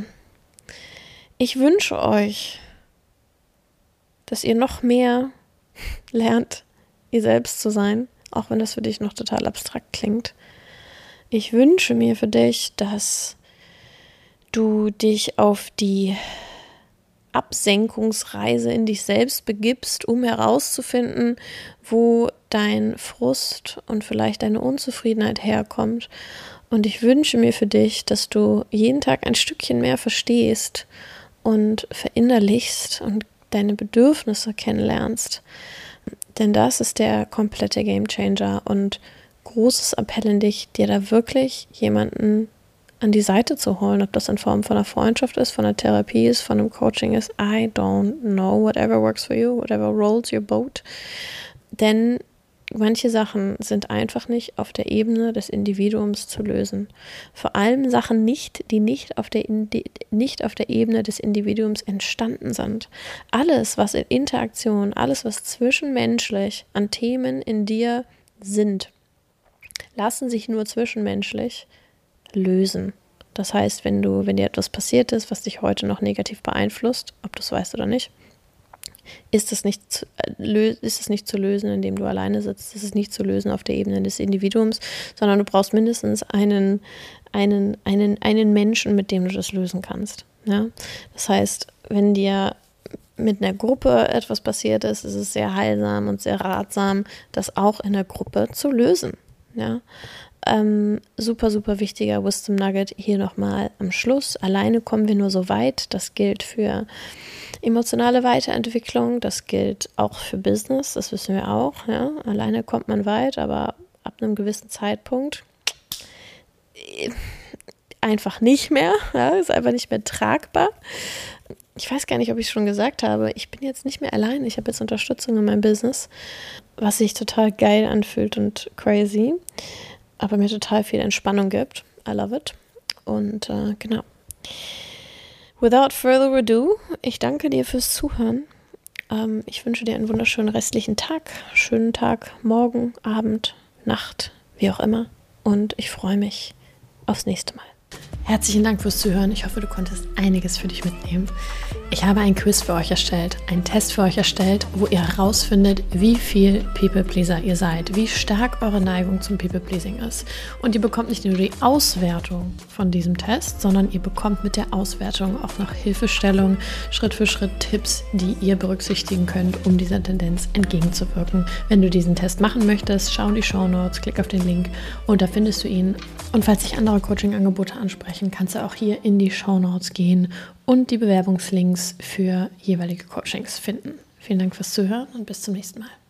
ich wünsche euch, dass ihr noch mehr lernt, ihr selbst zu sein, auch wenn das für dich noch total abstrakt klingt. Ich wünsche mir für dich, dass du dich auf die Absenkungsreise in dich selbst begibst, um herauszufinden, wo dein Frust und vielleicht deine Unzufriedenheit herkommt. Und ich wünsche mir für dich, dass du jeden Tag ein Stückchen mehr verstehst und verinnerlichst und deine Bedürfnisse kennenlernst. Denn das ist der komplette Gamechanger und großes Appell an dich, dir da wirklich jemanden an die Seite zu holen, ob das in Form von einer Freundschaft ist, von einer Therapie ist, von einem Coaching ist, I don't know, whatever works for you, whatever rolls your boat. Denn manche Sachen sind einfach nicht auf der Ebene des Individuums zu lösen. Vor allem Sachen nicht, die nicht auf der, nicht auf der Ebene des Individuums entstanden sind. Alles, was in Interaktion, alles, was zwischenmenschlich an Themen in dir sind, lassen sich nur zwischenmenschlich lösen. Das heißt, wenn du, wenn dir etwas passiert ist, was dich heute noch negativ beeinflusst, ob du es weißt oder nicht, ist es nicht zu, äh, ist es nicht zu lösen, indem du alleine sitzt. Es ist nicht zu lösen auf der Ebene des Individuums, sondern du brauchst mindestens einen, einen, einen, einen Menschen, mit dem du das lösen kannst. Ja? Das heißt, wenn dir mit einer Gruppe etwas passiert ist, ist es sehr heilsam und sehr ratsam, das auch in der Gruppe zu lösen. Ja? Ähm, super, super wichtiger Wisdom Nugget hier nochmal am Schluss. Alleine kommen wir nur so weit. Das gilt für emotionale Weiterentwicklung, das gilt auch für Business, das wissen wir auch. Ja? Alleine kommt man weit, aber ab einem gewissen Zeitpunkt einfach nicht mehr. Ja? Ist einfach nicht mehr tragbar. ich weiß gar nicht, ob ich es schon gesagt habe, ich bin jetzt nicht mehr allein. Ich habe jetzt Unterstützung in meinem Business, was sich total geil anfühlt und crazy, aber mir total viel Entspannung gibt. I love it. Und äh, genau. Without further ado, ich danke dir fürs Zuhören. Ähm, ich wünsche dir einen wunderschönen restlichen Tag, schönen Tag, Morgen, Abend, Nacht, wie auch immer. Und ich freue mich aufs nächste Mal. Herzlichen Dank fürs Zuhören. Ich hoffe, du konntest einiges für dich mitnehmen. Ich habe einen Quiz für euch erstellt, einen Test für euch erstellt, wo ihr herausfindet, wie viel People-Pleaser ihr seid, wie stark eure Neigung zum People-Pleasing ist. Und ihr bekommt nicht nur die Auswertung von diesem Test, sondern ihr bekommt mit der Auswertung auch noch Hilfestellung, Schritt für Schritt Tipps, die ihr berücksichtigen könnt, um dieser Tendenz entgegenzuwirken. Wenn du diesen Test machen möchtest, schau in die Shownotes, klick auf den Link und da findest du ihn. Und falls dich andere Coaching-Angebote ansprechen, kannst du auch hier in die Shownotes gehen und die Bewerbungslinks für jeweilige Coachings finden. Vielen Dank fürs Zuhören und bis zum nächsten Mal.